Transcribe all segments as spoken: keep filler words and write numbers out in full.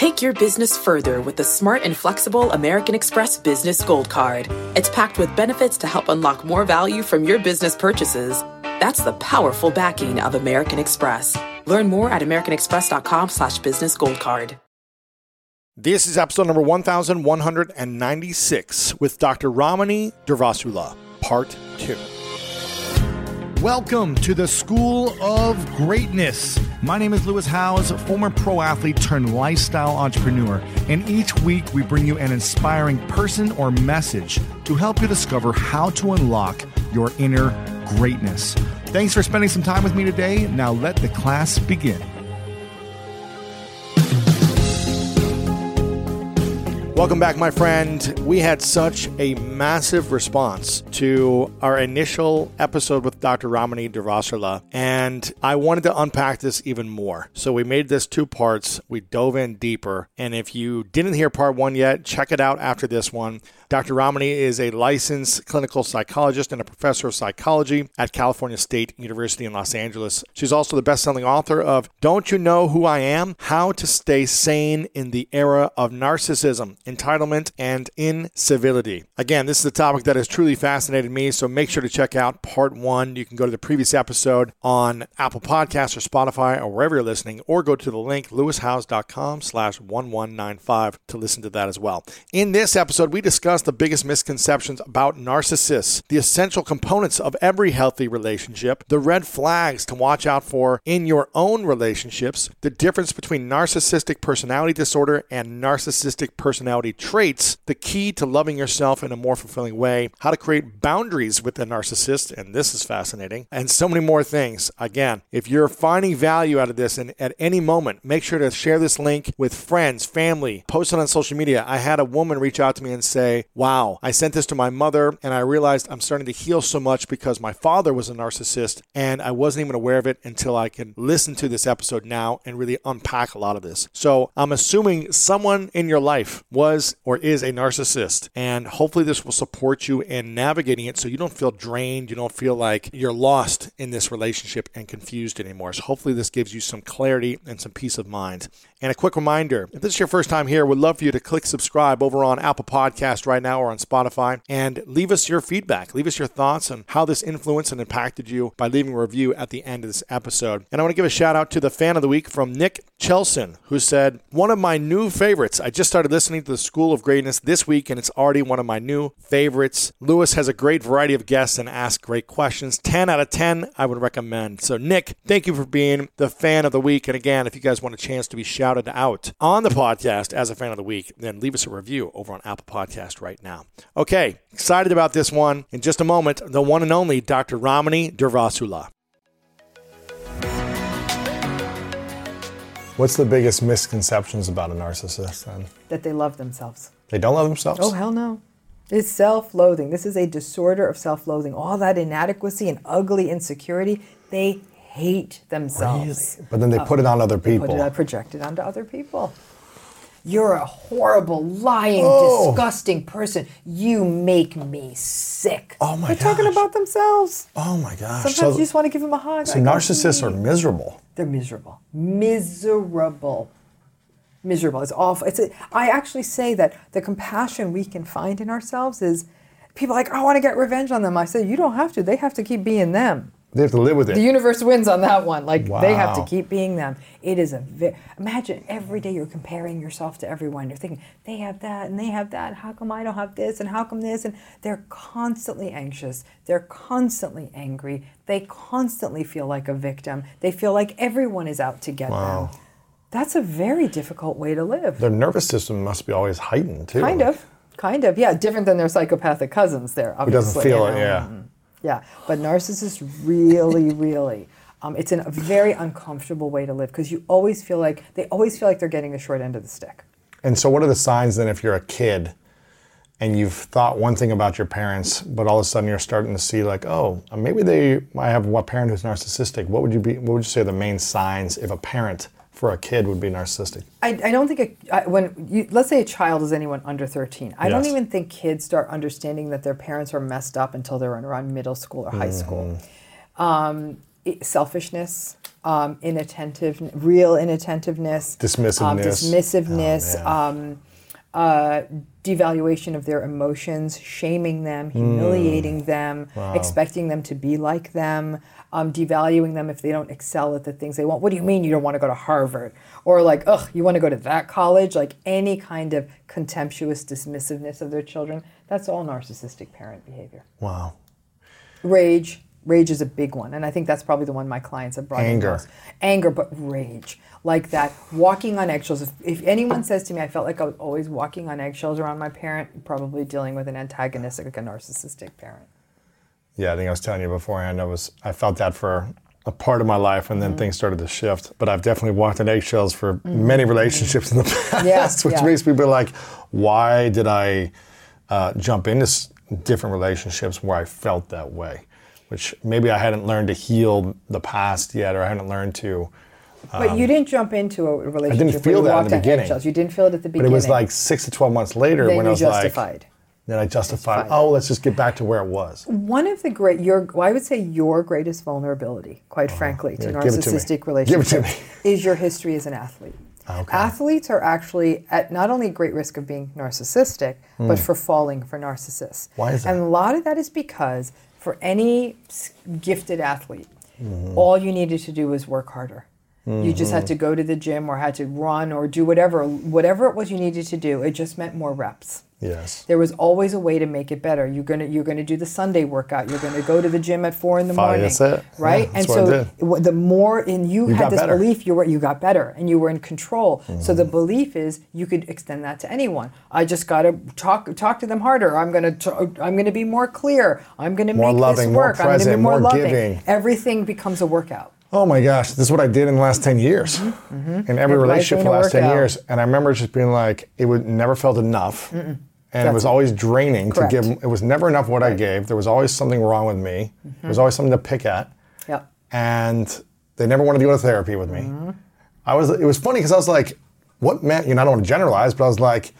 Take your business further with the smart and flexible American Express Business Gold Card. It's packed with benefits to help unlock more value from your business purchases. That's the powerful backing of American Express. Learn more at americanexpress.com slash business gold card. This is episode number one thousand one hundred ninety-six with Doctor Ramani Durvasula, part two. Welcome to the School of Greatness. My name is Lewis Howes, former pro athlete turned lifestyle entrepreneur, and each week we bring you an inspiring person or message to help you discover how to unlock your inner greatness. Thanks for spending some time with me today. Now let the class begin. Welcome back, my friend. We had such a massive response to our initial episode with Doctor Ramani Durvasula, and I wanted to unpack this even more. So we made this two parts. We dove in deeper, and if you didn't hear part one yet, check it out after this one. Doctor Ramani is a licensed clinical psychologist and a professor of psychology at California State University in Los Angeles. She's also the best-selling author of Don't You Know Who I Am? How to Stay Sane in the Era of Narcissism, Entitlement, and Incivility. Again, this is a topic that has truly fascinated me, so make sure to check out part one. You can go to the previous episode on Apple Podcasts or Spotify or wherever you're listening, or go to the link lewishowes.com slash one one nine five to listen to that as well. In this episode, we discussed the biggest misconceptions about narcissists, the essential components of every healthy relationship, the red flags to watch out for in your own relationships, the difference between narcissistic personality disorder and narcissistic personality traits, the key to loving yourself in a more fulfilling way, how to create boundaries with a narcissist, and this is fascinating, and so many more things. Again, if you're finding value out of this and at any moment, make sure to share this link with friends, family, post it on social media. I had a woman reach out to me and say, wow, I sent this to my mother and I realized I'm starting to heal so much because my father was a narcissist and I wasn't even aware of it until I can listen to this episode now and really unpack a lot of this. So I'm assuming someone in your life was or is a narcissist, and hopefully this will support you in navigating it so you don't feel drained, you don't feel like you're lost in this relationship and confused anymore. So hopefully this gives you some clarity and some peace of mind. And a quick reminder, if this is your first time here, we'd love for you to click subscribe over on Apple Podcasts right now or on Spotify, and leave us your feedback. Leave us your thoughts on how this influenced and impacted you by leaving a review at the end of this episode. And I want to give a shout out to the fan of the week from Nick Chelson, who said, one of my new favorites. I just started listening to the School of Greatness this week, and it's already one of my new favorites. Lewis has a great variety of guests and asks great questions. ten out of ten, I would recommend. So Nick, thank you for being the fan of the week. And again, if you guys want a chance to be shouted out on the podcast as a fan of the week, then leave us a review over on Apple Podcast right now. Okay, excited about this one. In just a moment, the one and only Doctor Ramani Durvasula. What's the biggest misconceptions about a narcissist then? That they love themselves. They don't love themselves? Oh, hell no. It's self-loathing. This is a disorder of self-loathing. All that inadequacy and ugly insecurity, they hate themselves. Really? But then they put it on other people. They put it, project it onto other people. You're a horrible, lying, oh. disgusting person. You make me sick. Oh my They're gosh. talking about themselves. Oh my gosh. Sometimes so, you just want to give them a hug. So narcissists are miserable. They're miserable. Miserable. Miserable. It's awful. It's a, I actually say that the compassion we can find in ourselves is, people are like, I want to get revenge on them. I say, you don't have to. They have to keep being them. They have to live with it. The universe wins on that one. Like, wow. They have to keep being them. It is a very, imagine every day you're comparing yourself to everyone. You're thinking, they have that and they have that. How come I don't have this and how come this? And they're constantly anxious. They're constantly angry. They constantly feel like a victim. They feel like everyone is out to get wow. them. That's a very difficult way to live. Their nervous system must be always heightened too. Kind of. Kind of. Yeah, different than their psychopathic cousins there, obviously. Who doesn't feel you know? it, yeah. Mm-hmm. Yeah, but narcissists really, really, um, it's a very uncomfortable way to live because you always feel like, they always feel like they're getting the short end of the stick. And so what are the signs then if you're a kid and you've thought one thing about your parents, but all of a sudden you're starting to see like, oh, maybe they might have a parent who's narcissistic. What would you be? What would you say are the main signs if a parent for a kid would be narcissistic? I, I don't think, a, I, when you, let's say a child is anyone under thirteen, I yes. don't even think kids start understanding that their parents are messed up until they're around middle school or high mm-hmm. school. Um, i- selfishness, um, inattentive, real inattentiveness, Dismissiveness. um, dismissiveness, Oh, man. um, uh, devaluation of their emotions, shaming them, humiliating them, expecting them to be like them, um, devaluing them if they don't excel at the things they want. What do you mean you don't want to go to Harvard? Or like, ugh, you want to go to that college? Like any kind of contemptuous dismissiveness of their children. That's all narcissistic parent behavior. Wow. Rage. Rage is a big one. And I think that's probably the one my clients have brought in Anger. most. Anger, but rage. Like that, walking on eggshells. If, if anyone says to me, I felt like I was always walking on eggshells around my parent, probably dealing with an antagonistic, like a narcissistic parent. Yeah, I think I was telling you beforehand, I was I felt that for a part of my life, and then Mm-hmm. things started to shift. But I've definitely walked on eggshells for many relationships in the past, Yeah, which yeah. makes me be like, why did I uh, jump into s- different relationships where I felt that way? Which maybe I hadn't learned to heal the past yet, or I hadn't learned to. But you didn't jump into a relationship feel where you that in walked the on beginning. eggshells. You didn't feel it at the But beginning. it was like six to twelve months later then when you I was justified. like, then I justified, Justified. oh, let's just get back to where it was. One of the great, your, well, I would say your greatest vulnerability, quite frankly, to yeah, give it to me. narcissistic Give it to relationships me. is your history as an athlete. Okay. Athletes are actually at not only great risk of being narcissistic, but for falling for narcissists. Why is that? And a lot of that is because for any s- gifted athlete, all you needed to do was work harder. You just had to go to the gym or had to run or do whatever, whatever it was you needed to do. It just meant more reps. Yes. There was always a way to make it better. You're gonna you're gonna do the Sunday workout. You're gonna go to the gym at four in the Fine, morning. that's it. Right? Yeah, that's and what I so did. w- the more and you, You had got this better. belief you were you got better and you were in control. So Mm-hmm. the belief is you could extend that to anyone. I just gotta talk talk to them harder. I'm gonna t- I'm gonna be more clear. I'm gonna More make loving, this more work. I'm gonna be present, more, more loving. giving. Everything becomes a workout. Oh my gosh, this is what I did in the last ten years. In every Life relationship ain't for the a last ten workout. years. And I remember just being like, it would never felt enough. And it was it. always draining Correct. to give, it was never enough what I gave. There was always something wrong with me. There was always something to pick at. Yep. And they never wanted to go to therapy with me. I was, it was funny because I was like, what man, you know, I don't want to generalize, but I was like,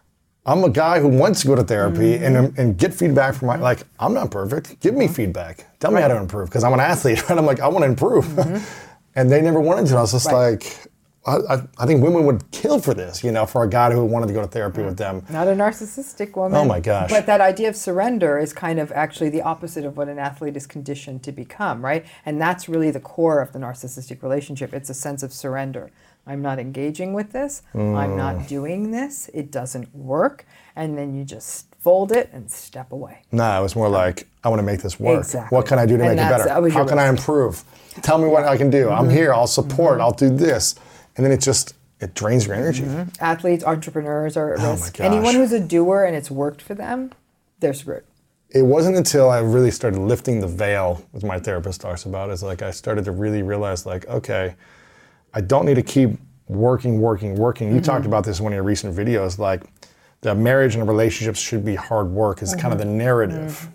I'm a guy who wants to go to therapy and, and get feedback from my, like, I'm not perfect. Give me feedback. Tell me how to improve because I'm an athlete. And I'm like, I want to improve. And they never wanted to. I was just Right. like, I, I, I think women would kill for this, you know, for a guy who wanted to go to therapy with them. Not a narcissistic woman. Oh my gosh. But that idea of surrender is kind of actually the opposite of what an athlete is conditioned to become, right? And that's really the core of the narcissistic relationship. It's a sense of surrender. I'm not engaging with this. I'm not doing this. It doesn't work. And then you just fold it and step away. Nah, it was more like, I want to make this work. Exactly. What can I do to And make it that's- better? that was How your can I list. improve? Tell me what I can do. I'm here. I'll support. I'll do this. And then it just, it drains your energy. Athletes, entrepreneurs are at Oh my risk. gosh. Anyone who's a doer and it's worked for them, they're screwed. It wasn't until I really started lifting the veil, as my therapist talks about, is like I started to really realize like, okay, I don't need to keep working, working, working. You talked about this in one of your recent videos, like the marriage and relationships should be hard work is kind of the narrative.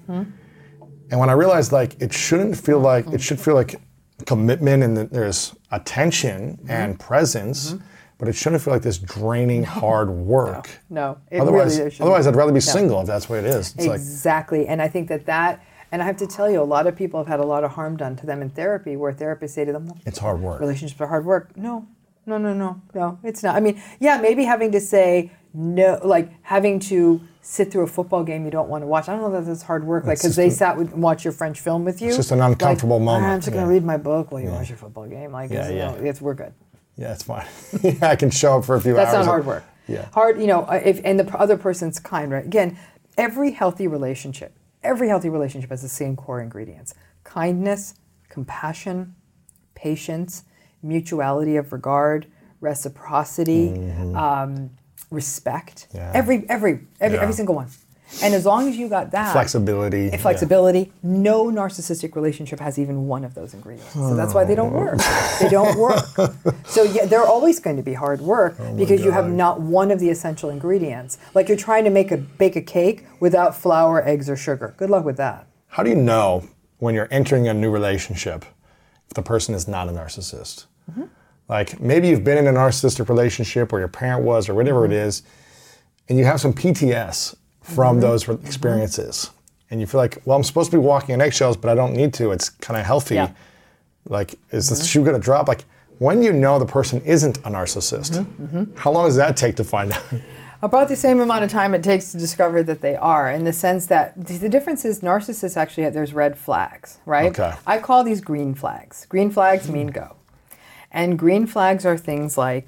And when I realized like it shouldn't feel like, it should feel like commitment and that there's attention and presence, but it shouldn't feel like this draining hard work. No, it Otherwise, really shouldn't. otherwise I'd rather be single if that's what it is. It's like, Exactly. And I think that that, and I have to tell you, a lot of people have had a lot of harm done to them in therapy where therapists say to them, well, it's hard work. relationships are hard work. No, no, no, no, no, it's not. I mean, yeah, maybe having to say no, like having to sit through a football game you don't want to watch. I don't know that that's hard work, like It's because just they a- sat with, and watch your French film with you. It's just an uncomfortable like, moment, "Ah, I'm just going to yeah. read my book while you watch your football game. Like, Yeah, it's, you yeah. know, it's we're good. Yeah, it's fine. Yeah, I can show up for a few That's hours. not hard work. Yeah. Hard, you know, uh, if and the p- other person's kind, right? Again, every healthy relationship, every healthy relationship has the same core ingredients: kindness, compassion, patience, mutuality of regard, reciprocity, um, respect. Mm-hmm. Yeah. Every every every Yeah. every single one. And as long as you got that Flexibility. and flexibility, no narcissistic relationship has even one of those ingredients. So that's why they don't work. They don't work. So yeah, they're always going to be hard work because you have God. not one of the essential ingredients. Like you're trying to make a bake a cake without flour, eggs, or sugar. Good luck with that. How do you know when you're entering a new relationship if the person is not a narcissist? Mm-hmm. Like maybe you've been in a narcissistic relationship or your parent was or whatever Mm-hmm. it is, and you have some P T S from Mm-hmm. those re- experiences. And you feel like, well, I'm supposed to be walking on eggshells, but I don't need to. It's kind of healthy. Yeah. Like, is the shoe going to drop? Like, when you know the person isn't a narcissist, mm-hmm, mm-hmm. how long does that take to find out? About the same amount of time it takes to discover that they are, in the sense that the difference is narcissists actually have, there's red flags, right? Okay. I call these green flags. Green flags mean go. And green flags are things like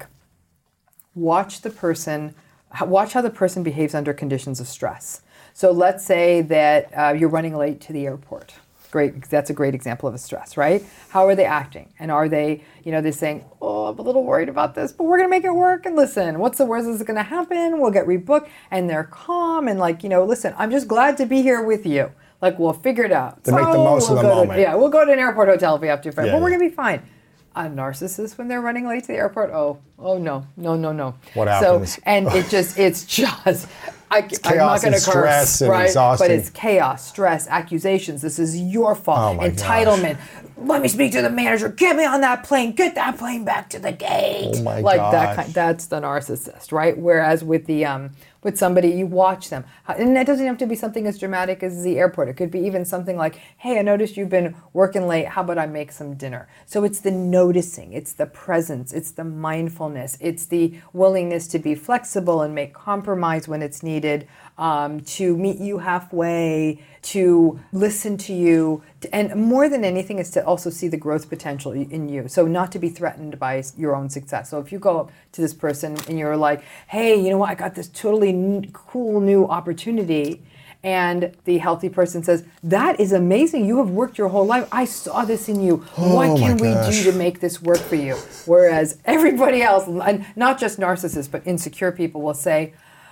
watch the person, watch how the person behaves under conditions of stress. So let's say that uh, you're running late to the airport. Great, that's a great example of a stress, right? How are they acting? And are they, you know, they're saying, oh, I'm a little worried about this, but we're going to make it work. And listen, what's the worst that's going to happen? We'll get rebooked. And they're calm and like, you know, listen, I'm just glad to be here with you. Like, we'll figure it out. To so make the most we'll of the moment. To, yeah, we'll go to an airport hotel if we have to, friend. Yeah, but we're yeah. going to be fine. A narcissist, when they're running late to the airport, oh, oh no, no, no, no. What happens? So, and it just, it's just... I, It's I'm not chaos going to and curse, stress and right? exhausting. But it's chaos, stress, accusations. This is your fault. Oh my Entitlement. Let me speak to the manager. Get me on that plane. Get that plane back to the gate. Oh my like that gosh. kind. That's the narcissist, right? Whereas with the um, with somebody, you watch them, and it doesn't have to be something as dramatic as the airport. It could be even something like, "Hey, I noticed you've been working late. How about I make some dinner?" So it's the noticing, it's the presence, it's the mindfulness, it's the willingness to be flexible and make compromise when it's needed. Um, to meet you halfway, to listen to you, to, and more than anything is to also see the growth potential in you. So not to be threatened by your own success. So if you go up to this person and you're like, hey, you know what, I got this totally n- cool new opportunity, and the healthy person says, that is amazing, you have worked your whole life, I saw this in you, Oh what can my we gosh. do to make this work for you? Whereas everybody else, and not just narcissists, but insecure people will say,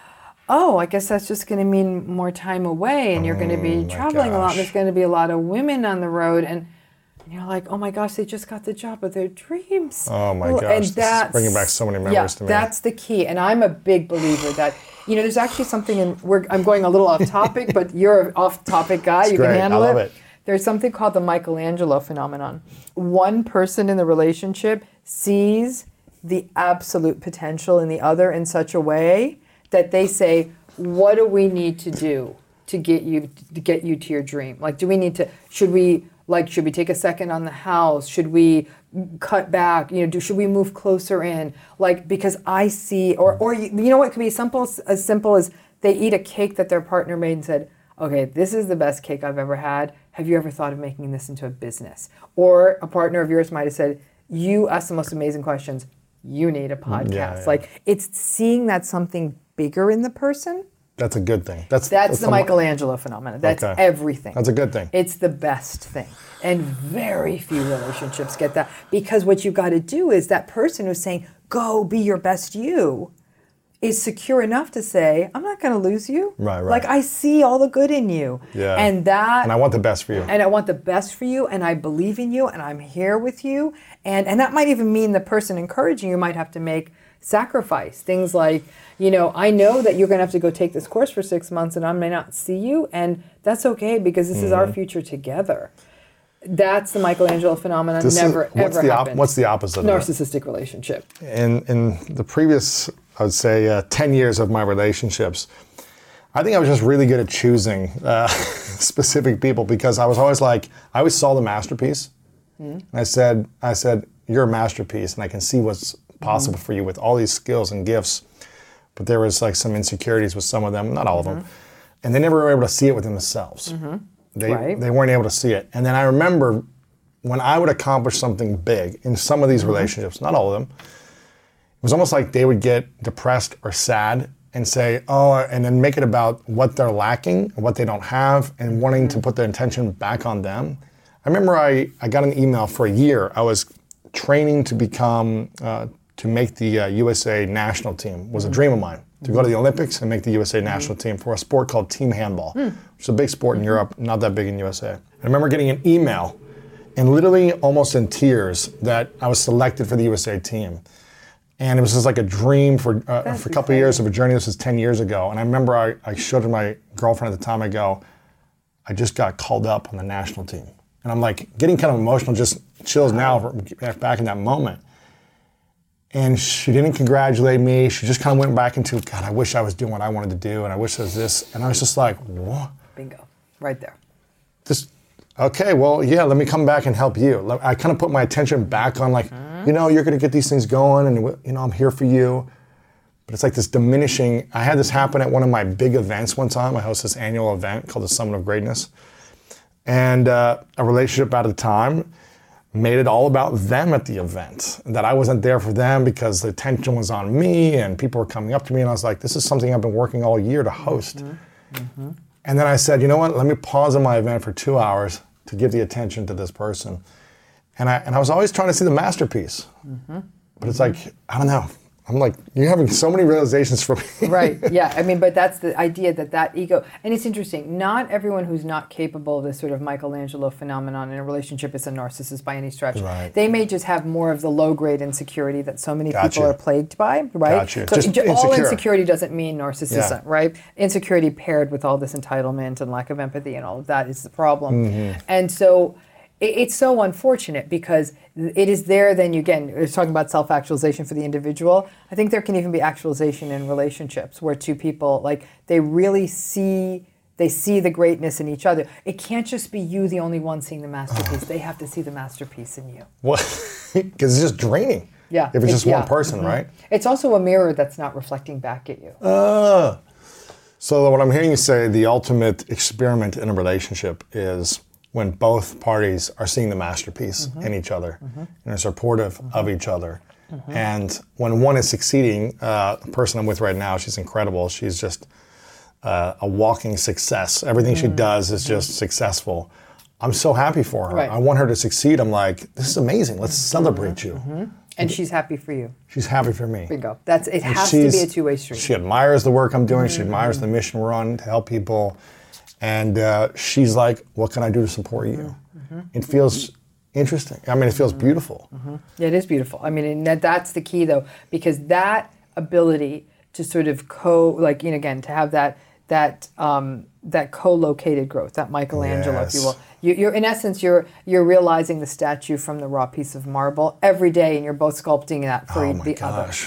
oh, I guess that's just going to mean more time away, and you're going to be Oh, my traveling a lot. gosh. There's going to be a lot of women on the road, and you're like, oh my gosh, they just got the job of their dreams. Oh my Well, gosh, and this is that's- bringing back so many memories yeah, to me. That's the key, and I'm a big believer that, you know, there's actually something in. We're, I'm going a little off topic, but you're an off-topic guy. It's you great. can handle I love it. There's something called the Michelangelo phenomenon. One person in the relationship sees the absolute potential in the other in such a way that they say, what do we need to do to get you to get you to your dream? Like, do we need to, should we, like, should we take a second on the house? Should we cut back? You know, do, should we move closer in? Like, because I see, or, or you, you know what, it could be simple, as simple as they eat a cake that their partner made and said, okay, this is the best cake I've ever had. Have you ever thought of making this into a business? Or a partner of yours might have said, you ask the most amazing questions. You need a podcast. Yeah, yeah. Like, it's seeing that something bigger in the person. That's a good thing. That's That's the a- Michelangelo phenomenon. That's Okay. everything. That's a good thing. It's the best thing. And very few relationships get that. Because what you've got to do is that person who's saying, go be your best you, is secure enough to say, I'm not going to lose you. Right, right. Like, I see all the good in you. Yeah. And that... And I want the best for you. And I want the best for you, and I believe in you, and I'm here with you. And and that might even mean the person encouraging you might have to make sacrifice. Things like, you know, I know that you're going to have to go take this course for six months, and I may not see you, and that's okay because this is our future together. That's the Michelangelo phenomenon. This is- Never, what's ever the op- happened. what's the opposite of it? Narcissistic relationship. in in the previous, I would say, uh, ten years of my relationships, I think I was just really good at choosing uh, specific people because I was always like, I always saw the masterpiece. And I said, I said, you're a masterpiece, and I can see what's possible for you with all these skills and gifts. But there was like some insecurities with some of them, not all of them, and they never were able to see it within themselves. They Right. they weren't able to see it. And then I remember when I would accomplish something big in some of these relationships, not all of them, it was almost like they would get depressed or sad and say, oh, and then make it about what they're lacking, what they don't have, and wanting to put their attention back on them. I remember I, I got an email for a year. I was training to become, uh, to make the uh, U S A national team, was a dream of mine, to go to the Olympics and make the U S A national team for a sport called team handball, which is a big sport in Europe, not that big in U S A. I remember getting an email and literally almost in tears that I was selected for the U S A team. And it was just like a dream for uh, for a couple of years of a journey. This was ten years ago. And I remember I, I showed to my girlfriend at the time, I go, I just got called up on the national team. And I'm like getting kind of emotional, just chills now back in that moment. And she didn't congratulate me. She just kind of went back into, God, I wish I was doing what I wanted to do. And I wish it was this. And I was just like, what? Bingo. Right there. This, okay, well, yeah, let me come back and help you. Let- I kind of put my attention back on like, you know, you're going to get these things going and, you know, I'm here for you. But it's like this diminishing. I had this happen at one of my big events one time. I host this annual event called the Summit of Greatness. And uh, a relationship at a time made it all about them at the event. That I wasn't there for them because the attention was on me and people were coming up to me and I was like, this is something I've been working all year to host. Mm-hmm. Mm-hmm. And then I said, you know what, let me pause on my event for two hours to give the attention to this person. And I, and I was always trying to see the masterpiece. Mm-hmm. But it's like, I don't know. I'm like, you're having so many realizations for me. Right, yeah. I mean, but that's the idea that that ego, and it's interesting, not everyone who's not capable of this sort of Michelangelo phenomenon in a relationship is a narcissist by any stretch. Right. They may just have more of the low-grade insecurity that so many Gotcha. people are plagued by, right? Gotcha. So Just j- all insecure. insecurity doesn't mean narcissism, Yeah. right? Insecurity paired with all this entitlement and lack of empathy and all of that is the problem. Mm-hmm. And so it- it's so unfortunate because it is there then you, again, we're talking about self-actualization for the individual. I think there can even be actualization in relationships where two people, like, they really see, they see the greatness in each other. It can't just be you the only one seeing the masterpiece. They have to see the masterpiece in you. What? Because it's just draining. Yeah. If it's just yeah. one person, Mhm. right? It's also a mirror that's not reflecting back at you. Uh, so what I'm hearing you say, the ultimate experiment in a relationship is when both parties are seeing the masterpiece Mm-hmm. in each other and are supportive of each other. And when one is succeeding, uh, the person I'm with right now, she's incredible. She's just uh, a walking success. Everything she does is just successful. I'm so happy for her. Right. I want her to succeed. I'm like, this is amazing. Let's celebrate you. And she's happy for you. She's happy for me. Bingo. That's, it And has to be she's- a two-way street. She admires the work I'm doing. She Mm-hmm. admires the mission we're on to help people. And uh, she's like, what can I do to support you? Mm-hmm. It feels interesting. I mean, it feels beautiful. Yeah, it is beautiful. I mean, and that, that's the key, though, because that ability to sort of co, like, you know, again, to have that that um, that co-located growth, that Michelangelo, if you Yes. will. You, you're in essence, you're you're realizing the statue from the raw piece of marble every day, and you're both sculpting that for Oh my the other. gosh.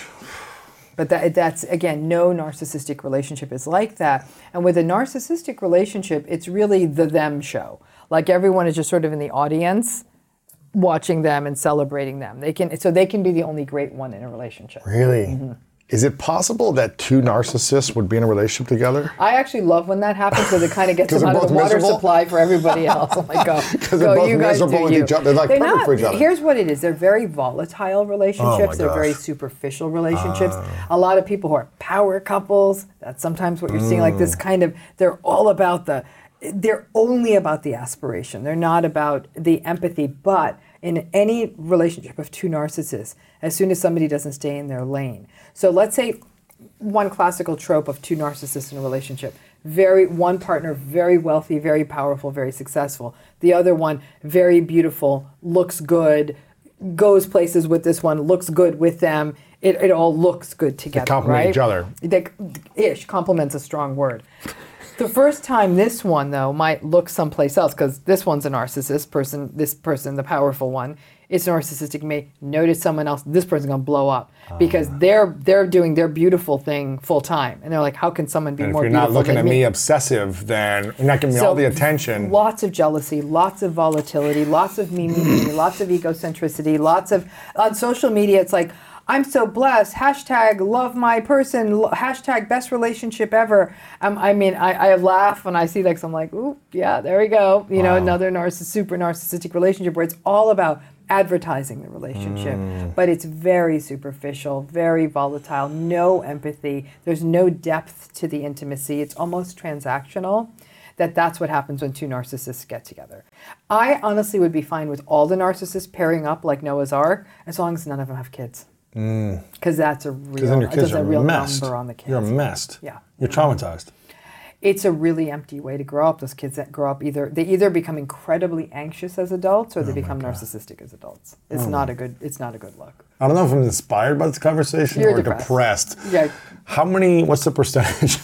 But that, that's, again, no narcissistic relationship is like that. And with a narcissistic relationship, it's really the them show. Like everyone is just sort of in the audience watching them and celebrating them. They can, so they can be the only great one in a relationship. Really? Mm-hmm. Is it possible that two narcissists would be in a relationship together? I actually love when that happens because it kind of gets 'Cause them they're out of the both water miserable? supply for everybody else. I'm like, go, they're go, both you guys miserable do with you. each other. They're, like, perfect not, for each other. Here's what it is. They're very volatile relationships. They're very gosh. superficial relationships. A lot of people who are power couples, that's sometimes what you're seeing, like this kind of, they're all about the, they're only about the aspiration. They're not about the empathy. But in any relationship of two narcissists, as soon as somebody doesn't stay in their lane. So let's say one classical trope of two narcissists in a relationship. Very one partner, very wealthy, very powerful, very successful. The other one, very beautiful, looks good, goes places with this one, looks good with them. It, it all looks good together, complement right? each other. They, ish, compliment's a strong word. The first time this one, though, might look someplace else, because this one's a narcissist person, this person, the powerful one, is narcissistic, may notice someone else, this person's going to blow up. Because they're they're doing their beautiful thing full time. And they're like, how can someone be And if more you're beautiful not looking than at me? me obsessive, then you're not giving me So, all the attention. Lots of jealousy, lots of volatility, lots of me, me, me, lots of egocentricity, lots of, on social media, it's like, I'm so blessed, hashtag love my person, lo- hashtag best relationship ever. Um, I mean, I, I laugh when I see like, so I'm like, ooh, yeah, there we go. You know, another narciss- super narcissistic relationship where it's all about advertising the relationship, but it's very superficial, very volatile, no empathy. There's no depth to the intimacy. It's almost transactional. That that's what happens when two narcissists get together. I honestly would be fine with all the narcissists pairing up like Noah's Ark, as long as none of them have kids. Because that's a real, Because then your kids there's are a real messed. number on the kids. You're messed. Yeah. You're traumatized. It's a really empty way to grow up. Those kids that grow up either they either become incredibly anxious as adults or they become narcissistic as adults. It's not a good. It's not a good look. I don't know if I'm inspired by this conversation You're or depressed. depressed. Yeah. How many, what's the percentage?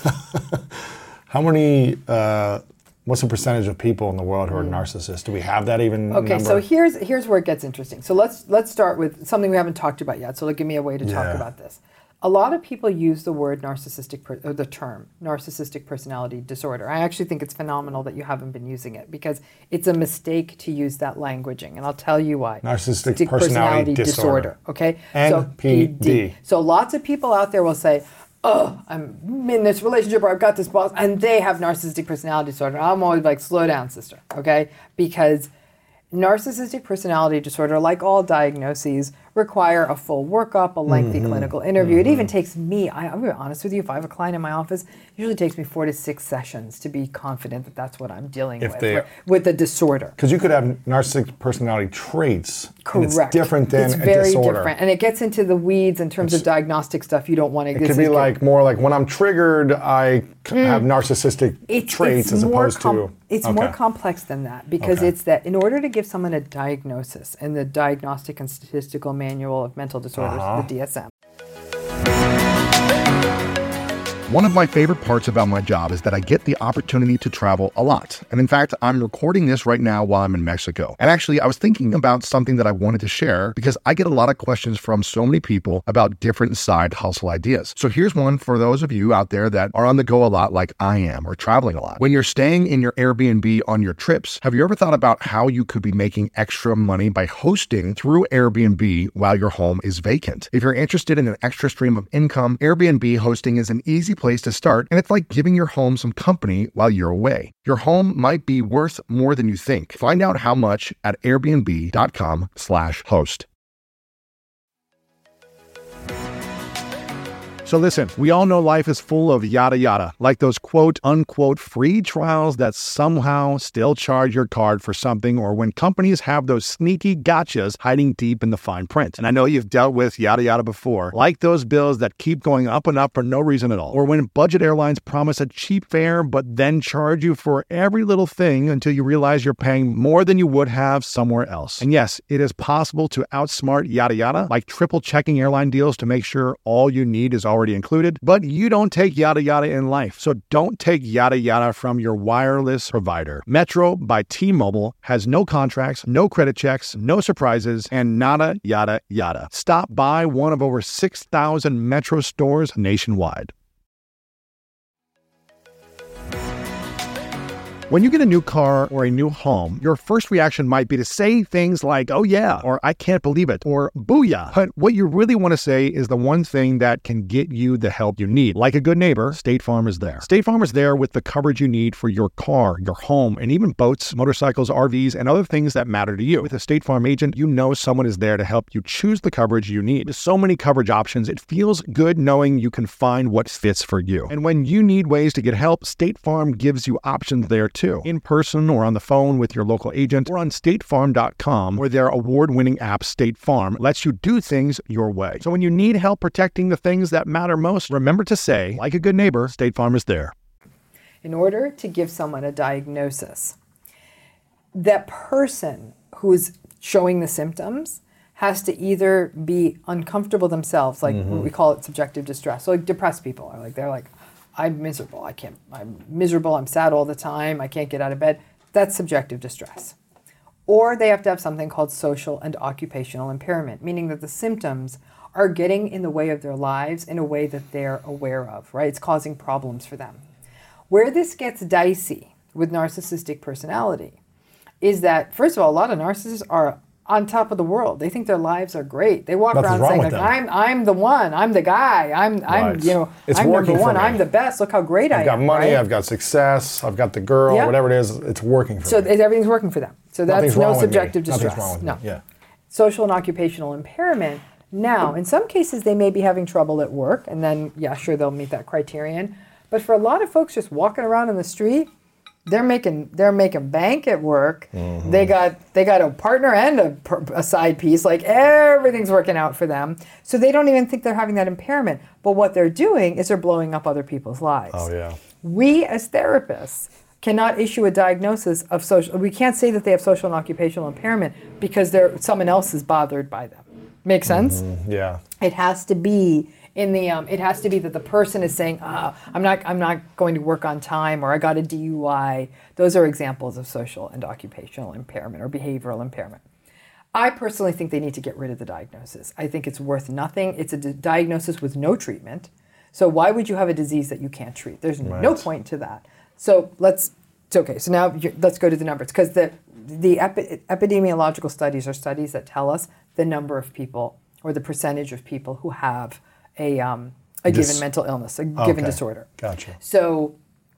How many, uh, what's the percentage of people in the world who are narcissists? Do we have that even Okay, number? so here's here's where it gets interesting. So let's let's start with something we haven't talked about yet. So like, give me a way to talk Yeah. about this. a lot of people use the word narcissistic, per, or the term narcissistic personality disorder. I actually think it's phenomenal that you haven't been using it because it's a mistake to use that languaging, and I'll tell you why. Narcissistic personality, personality disorder. disorder. Okay, N P D. So, so lots of people out there will say, "Oh, I'm in this relationship where I've got this boss, and they have narcissistic personality disorder." I'm always like, "Slow down, sister." Okay, because narcissistic personality disorder, like all diagnoses, require a full workup, a lengthy mm-hmm. clinical interview. Mm-hmm. It even takes me, I, I'm going to be honest with you, if I have a client in my office, it usually takes me four to six sessions to be confident that that's what I'm dealing if with, they, with the disorder. Because you could have narcissistic personality traits. Correct. And it's different than it's a very disorder. Different. And it gets into the weeds in terms it's, of diagnostic stuff you don't want to. It could be like good. more like when I'm triggered, I mm. have narcissistic it's, traits it's as opposed com- to... It's okay. more complex than that because okay. it's that in order to give someone a diagnosis in the Diagnostic and Statistical Manual of Mental Disorders, uh-huh. the D S M. One of my favorite parts about my job is that I get the opportunity to travel a lot. And in fact, I'm recording this right now while I'm in Mexico. And actually, I was thinking about something that I wanted to share because I get a lot of questions from so many people about different side hustle ideas. So here's one for those of you out there that are on the go a lot like I am or traveling a lot. When you're staying in your Airbnb on your trips, have you ever thought about how you could be making extra money by hosting through Airbnb while your home is vacant? If you're interested in an extra stream of income, Airbnb hosting is an easy place to start, and it's like giving your home some company while you're away. Your home might be worth more than you think. Find out how much at airbnb.com slash host. So listen, we all know life is full of yada yada, like those quote unquote free trials that somehow still charge your card for something, or when companies have those sneaky gotchas hiding deep in the fine print. And I know you've dealt with yada yada before, like those bills that keep going up and up for no reason at all, or when budget airlines promise a cheap fare but then charge you for every little thing until you realize you're paying more than you would have somewhere else. And yes, it is possible to outsmart yada yada, like triple checking airline deals to make sure all you need is already included, but you don't take yada yada in life. So don't take yada yada from your wireless provider. Metro by T-Mobile has no contracts, no credit checks, no surprises, and nada yada yada. Stop by one of over six thousand Metro stores nationwide. When you get a new car or a new home, your first reaction might be to say things like, "Oh yeah," or "I can't believe it," or "Booyah." But what you really want to say is the one thing that can get you the help you need. Like a good neighbor, State Farm is there. State Farm is there with the coverage you need for your car, your home, and even boats, motorcycles, R Vs, and other things that matter to you. With a State Farm agent, you know someone is there to help you choose the coverage you need. With so many coverage options, it feels good knowing you can find what fits for you. And when you need ways to get help, State Farm gives you options there too. In person or on the phone with your local agent or on state farm dot com, where their award-winning app State Farm lets you do things your way. So when you need help protecting the things that matter most, remember to say, like a good neighbor, State Farm is there. In order to give someone a diagnosis, that person who's showing the symptoms has to either be uncomfortable themselves, like mm-hmm. we call it subjective distress. So like depressed people are like, they're like, I'm miserable. I can't, I'm miserable. I'm sad all the time. I can't get out of bed. That's subjective distress. Or they have to have something called social and occupational impairment, meaning that the symptoms are getting in the way of their lives in a way that they're aware of, right? It's causing problems for them. Where this gets dicey with narcissistic personality is that, first of all, a lot of narcissists are on top of the world. They think their lives are great. They walk Nothing's around saying, like, them. I'm I'm the one, I'm the guy, I'm right. I'm you know, it's I'm number one, me. I'm the best. Look how great I've I am. I've got money, right? I've got success, I've got the girl, yeah. whatever it is, it's working for so me. So everything's working for them. So that's Nothing's no subjective Nothing's distress. wrong with no. Me. Yeah. Social and occupational impairment. Now, in some cases, they may be having trouble at work, and then, yeah, sure, they'll meet that criterion. But for a lot of folks just walking around in the street, They're making they're making bank at work. Mm-hmm. They got they got a partner and a, a side piece. Like everything's working out for them. So they don't even think they're having that impairment. But what they're doing is they're blowing up other people's lives. Oh yeah. We as therapists cannot issue a diagnosis of social. We can't say that they have social and occupational impairment because they're someone else is bothered by them. Make sense? Mm-hmm. Yeah. It has to be. In the, um, it has to be that the person is saying, oh, I'm not, I'm not going to work on time, or I got a D U I. Those are examples of social and occupational impairment or behavioral impairment. I personally think they need to get rid of the diagnosis. I think it's worth nothing. It's a d- diagnosis with no treatment. So why would you have a disease that you can't treat? There's Right. no point to that. So let's, it's okay. So now you let's go to the numbers, because the, the epi- epidemiological studies are studies that tell us the number of people or the percentage of people who have a, um, a Dis- given mental illness, a Okay. given disorder. Gotcha. So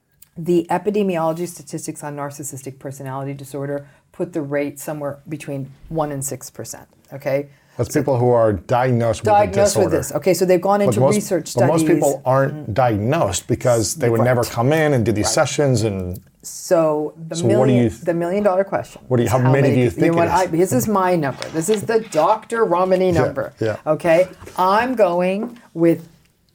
the epidemiology statistics on narcissistic personality disorder put the rate somewhere between one and six percent. Okay, That's people who are diagnosed with a diagnosed disorder. with this. Okay, so they've gone But into most, research but studies. most people aren't diagnosed because they would Right. never come in and do these sessions and. So the So what do million, you- the million dollar question. What do you- is how many do you people- think know it what, is? I, this is my number. This is the Doctor Romani number. yeah. Okay, I'm going with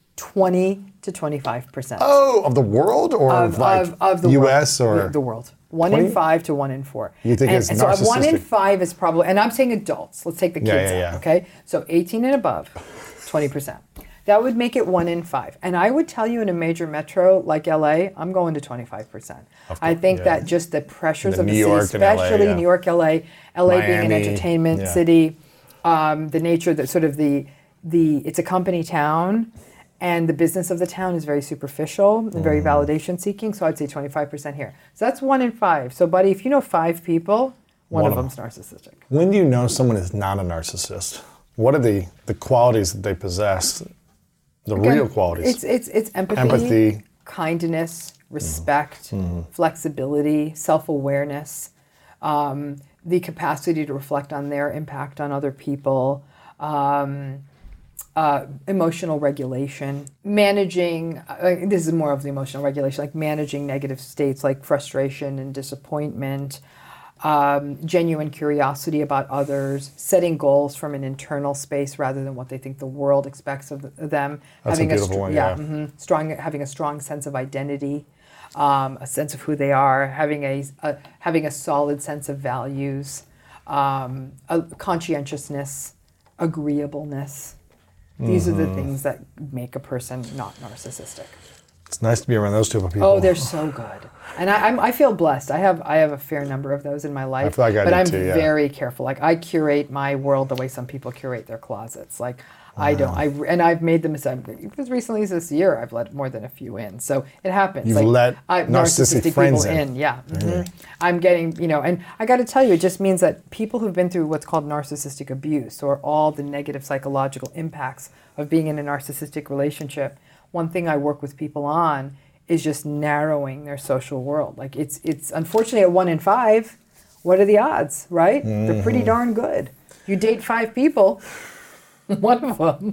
twenty to twenty-five percent. Oh, of the world or Of, like of, of the U S world. or the world. One twenty? in five to one in four. You think and, it's and so uh, one in narcissistic? five is probably, and I'm saying adults. Let's take the Yeah, kids yeah, out. yeah. Okay, so eighteen and above, twenty percent. That would make it one in five. And I would tell you in a major metro like L A, I'm going to twenty-five percent. I think yeah. that just the pressures The of the New city, York and L A, especially yeah. New York, L A, L A being an Miami, entertainment yeah. city, um, the nature that sort of the the it's a company town. And the business of the town is very superficial and very Mm-hmm. validation seeking. So I'd say twenty-five percent here. So that's one in five. So, buddy, if you know five people, one, One of of them's narcissistic. When do you know someone is not a narcissist? What are the, the qualities that they possess? The real qualities. It's it's it's empathy, Empathy. kindness, respect, flexibility, self-awareness, um, the capacity to reflect on their impact on other people. Um, Uh, emotional regulation, managing, uh, this is more of the emotional regulation, like managing negative states like frustration and disappointment, um, genuine curiosity about others, setting goals from an internal space rather than what they think the world expects of them. That's a having beautiful str- one, yeah, yeah. mhm, strong, having a strong sense of identity, um, a sense of who they are, having a, a having a solid sense of values, um, a conscientiousness, agreeableness. These are the things that make a person not narcissistic. It's nice to be around those type of people. Oh, they're so good, and I, I'm, I feel blessed. I have I have a fair number of those in my life. feel like I but do I'm too, yeah. very careful. Like I curate my world the way some people curate their closets. Like I don't. I and I've made the mistake. As recently as this year, I've let more than a few in. So it happens. You've like, let I, narcissistic friends people in. in. Yeah. mhm. I'm getting, you know, and I got to tell you, it just means that people who've been through what's called narcissistic abuse or all the negative psychological impacts of being in a narcissistic relationship, one thing I work with people on is just narrowing their social world. Like it's it's unfortunately at one in five. What are the odds, right? They're pretty darn good. You date five people, one of them.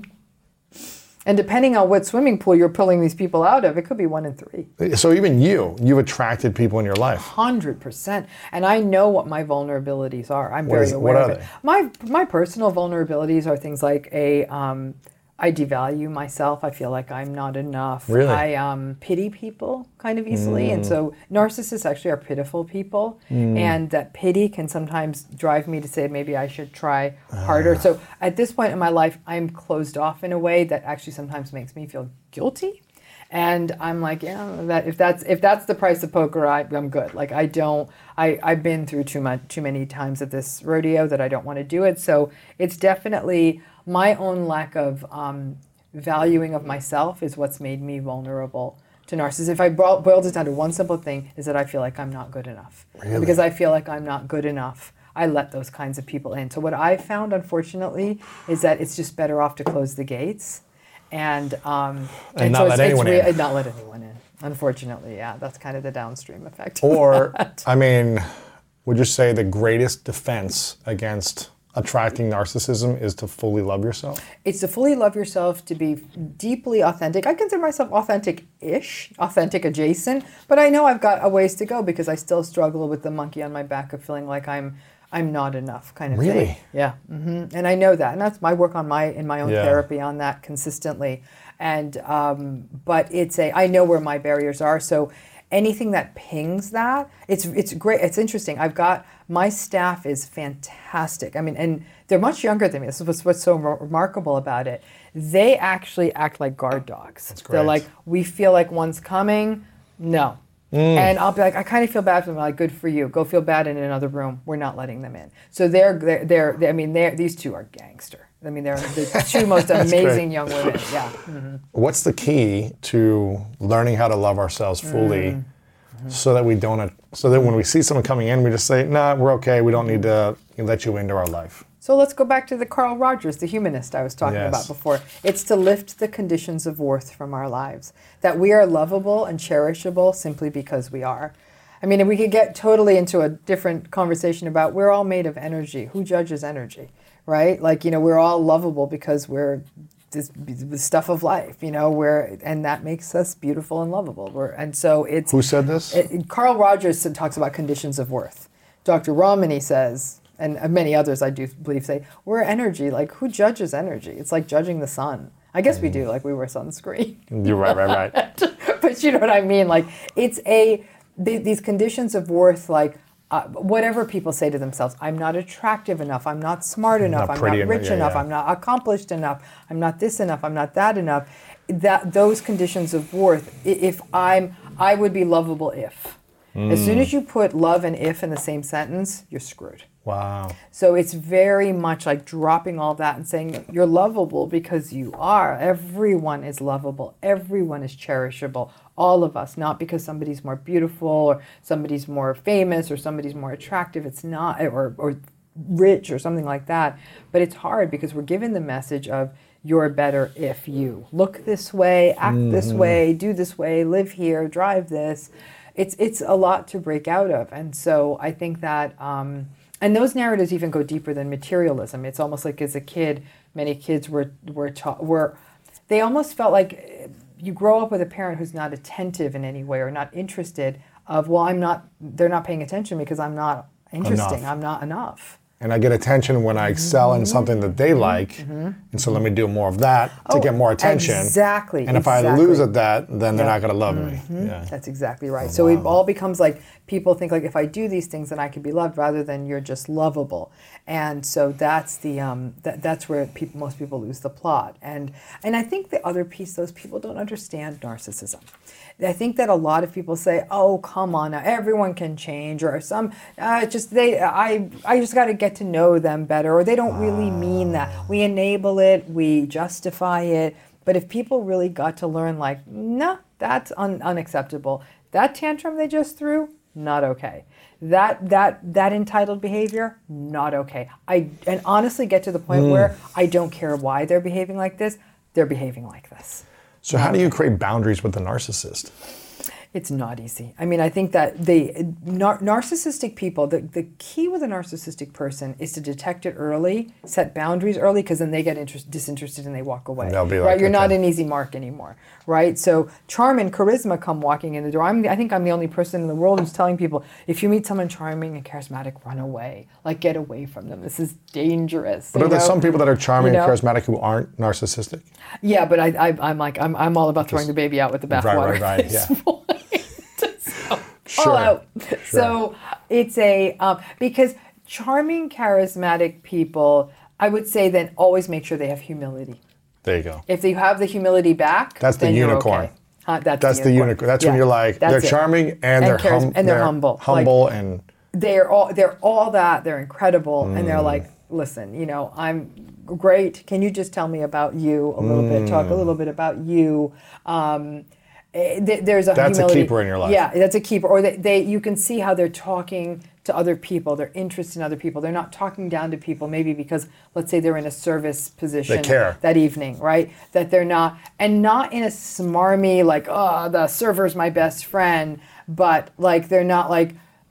And depending on what swimming pool you're pulling these people out of, it could be one in three. So even you, you've attracted people in your life. Hundred percent, and I know what my vulnerabilities are. I'm What very is- aware what of are it. they? My my personal vulnerabilities are things like a um, I devalue myself. I feel like I'm not enough. Really? I um, pity people kind of easily, and Mm. so narcissists actually are pitiful people, and that pity can sometimes drive me to say maybe I should try harder. Ah. So at this point in my life, I'm closed off in a way that actually sometimes makes me feel guilty. And I'm like, yeah, that if that's if that's the price of poker, I, I'm good. Like I don't, I I've been through too much, too many times at this rodeo that I don't want to do it. So it's definitely my own lack of um, valuing of myself is what's made me vulnerable to narcissists. If I bro- boiled it down to one simple thing, is that I feel like I'm not good enough. Really? Because I feel like I'm not good enough, I let those kinds of people in. So what I found, unfortunately, is that it's just better off to close the gates. And um, And not so let it's, anyone it's re- in. Not let anyone in. Unfortunately, yeah, that's kind of the downstream effect. Or, I mean, would you say the greatest defense against attracting narcissism is to fully love yourself? It's to fully love yourself, to be deeply authentic. I consider myself authentic-ish, authentic adjacent, but I know I've got a ways to go because I still struggle with the monkey on my back of feeling like I'm I'm not enough kind of Really? thing. Yeah, hmm and I know that, and that's my work on my in my own Yeah. therapy on that consistently. And um, but it's a I know where my barriers are, so anything that pings that, it's it's great. It's interesting. I've got my staff is fantastic. I mean, and they're much younger than me. This is what's, what's so re- remarkable about it. They actually act like guard dogs. That's They're great. like, we feel like one's coming. No, And I'll be like, I kind of feel bad for them. Like, good for you. Go feel bad in another room. We're not letting them in. So they're, they're, they're, they I mean, they're, these two are gangster. I mean, they're the two most amazing young women. Yeah. Mm-hmm. What's the key to learning how to love ourselves fully mm-hmm. so that we don't, so that when we see someone coming in, we just say, nah, we're okay. We don't need to let you into our life. So let's go back to the Carl Rogers, the humanist I was talking Yes. about before. It's to lift the conditions of worth from our lives. That we are lovable and cherishable simply because we are. I mean, if we could get totally into a different conversation about we're all made of energy. Who judges energy, right? Like, you know, we're all lovable because we're this, the stuff of life, you know, we're, and that makes us beautiful and lovable. We're, and so it's... Who said this? It, Carl Rogers talks about conditions of worth. Doctor Ramani says... and many others I do believe say, we're energy. Like, who judges energy? It's like judging the sun. I guess we do, like we wear sunscreen. You're right, right, right. But you know what I mean? Like, it's a, th- these conditions of worth, like, uh, whatever people say to themselves, I'm not attractive enough, I'm not smart enough, Not I'm pretty not enough, rich yeah, enough, yeah. I'm not accomplished enough, I'm not this enough, I'm not that enough. That, those conditions of worth, i- if I'm, I would be lovable if. As soon as you put love and if in the same sentence, you're screwed. Wow. So it's very much like dropping all that and saying you're lovable because you are. Everyone is lovable. Everyone is cherishable. All of us, not because somebody's more beautiful or somebody's more famous or somebody's more attractive. It's not, or, or rich or something like that. But it's hard because we're given the message of you're better if you look this way, act mm-hmm. this way, do this way, live here, drive this. It's it's a lot to break out of. And so I think that, um, and those narratives even go deeper than materialism. It's almost like as a kid, many kids were, were taught, were, they almost felt like you grow up with a parent who's not attentive in any way or not interested of, well, I'm not, they're not paying attention because I'm not interesting, Enough. I'm not enough. And I get attention when I excel in something that they like, Mm-hmm. and so let me do more of that to Oh, get more attention. exactly, And if I exactly. lose at that, then they're Yeah. not going to love me. Yeah. That's exactly right. So it all becomes like people think like if I do these things, then I can be loved, rather than you're just lovable. And so that's the um, that that's where people most people lose the plot. And and I think the other piece, those people don't understand narcissism. I think that a lot of people say, "Oh, come on, now, everyone can change," or some uh, just they I I just got to get to know them better, or they don't really mean that. We enable it, we justify it. But if people really got to learn, like, no, that's un- unacceptable. That tantrum they just threw, not okay. That that that entitled behavior, not okay. I and honestly get to the point where I don't care why they're behaving like this. They're behaving like this. So how do you create boundaries with the narcissist? It's not easy. I mean, I think that the nar- narcissistic people, the, the key with a narcissistic person is to detect it early, set boundaries early, because then they get interest, disinterested and they walk away. And they'll be like, right? You're not okay. an easy mark anymore, right? So charm and charisma come walking in the door. I'm, I think I'm the only person in the world who's telling people, if you meet someone charming and charismatic, run away. Like, get away from them. This is dangerous. But you are there know? some people that are charming You know? and charismatic who aren't narcissistic? Yeah, but I, I, I'm like, I'm, I'm all about throwing the baby out with the bathwater. Right, right, right, at this yeah. point. So, Sure, all out. sure. So it's a, um, because charming, charismatic people, I would say then always make sure they have humility. There you go. If you have the humility back, That's the then you're unicorn. okay. Huh, that's, That's the unicorn. That's when Yeah, you're like, that's they're it. charming and, they're, charis- hum- and they're humble. humble Like, and they're all they're all that. They're incredible, and Mm. they're like, listen, you know, I'm great. Can you just tell me about you a little bit? Talk a Mm. little bit about you. Um, eh, th- there's a That's a humility. keeper in your life. Yeah, that's a keeper. Or they, they, you can see how they're talking to other people. They're interested in other people. They're not talking down to people. Maybe because let's say they're in a service position care. that evening, right? That they're not, and not in a smarmy like, oh, the server's my best friend, but like they're not like.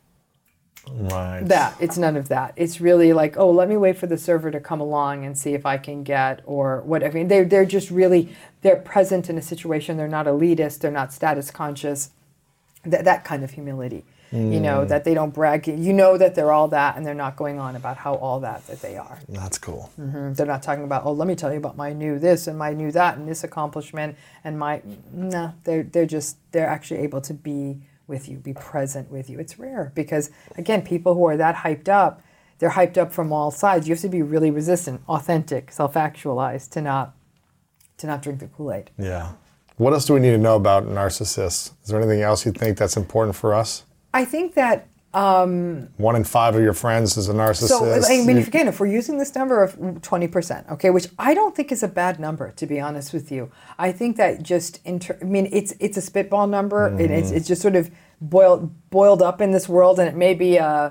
right. That it's none of that. It's really like, oh, let me wait for the server to come along and see if I can get or whatever. They're they're just really they're present in a situation. They're not elitist. They're not status conscious. That that kind of humility, you know, that they don't brag. You know that they're all that, and they're not going on about how all that that they are. That's cool. Mm-hmm. They're not talking about, oh, let me tell you about my new this and my new that and this accomplishment and my no. They're they're just they're actually able to be with you, be present with you. It's rare because, again, people who are that hyped up, they're hyped up from all sides. You have to be really resistant, authentic, self-actualized to not to not drink the Kool-Aid. Yeah. What else do we need to know about narcissists? Is there anything else you think that's important for us? I think that um, one in five of your friends is a narcissist. So, I mean, You- if, again, if we're using this number of twenty percent, okay, which I don't think is a bad number, to be honest with you. I think that just, inter- I mean, it's it's a spitball number. Mm-hmm. It, it's, it's just sort of boiled boiled up in this world, and it may be a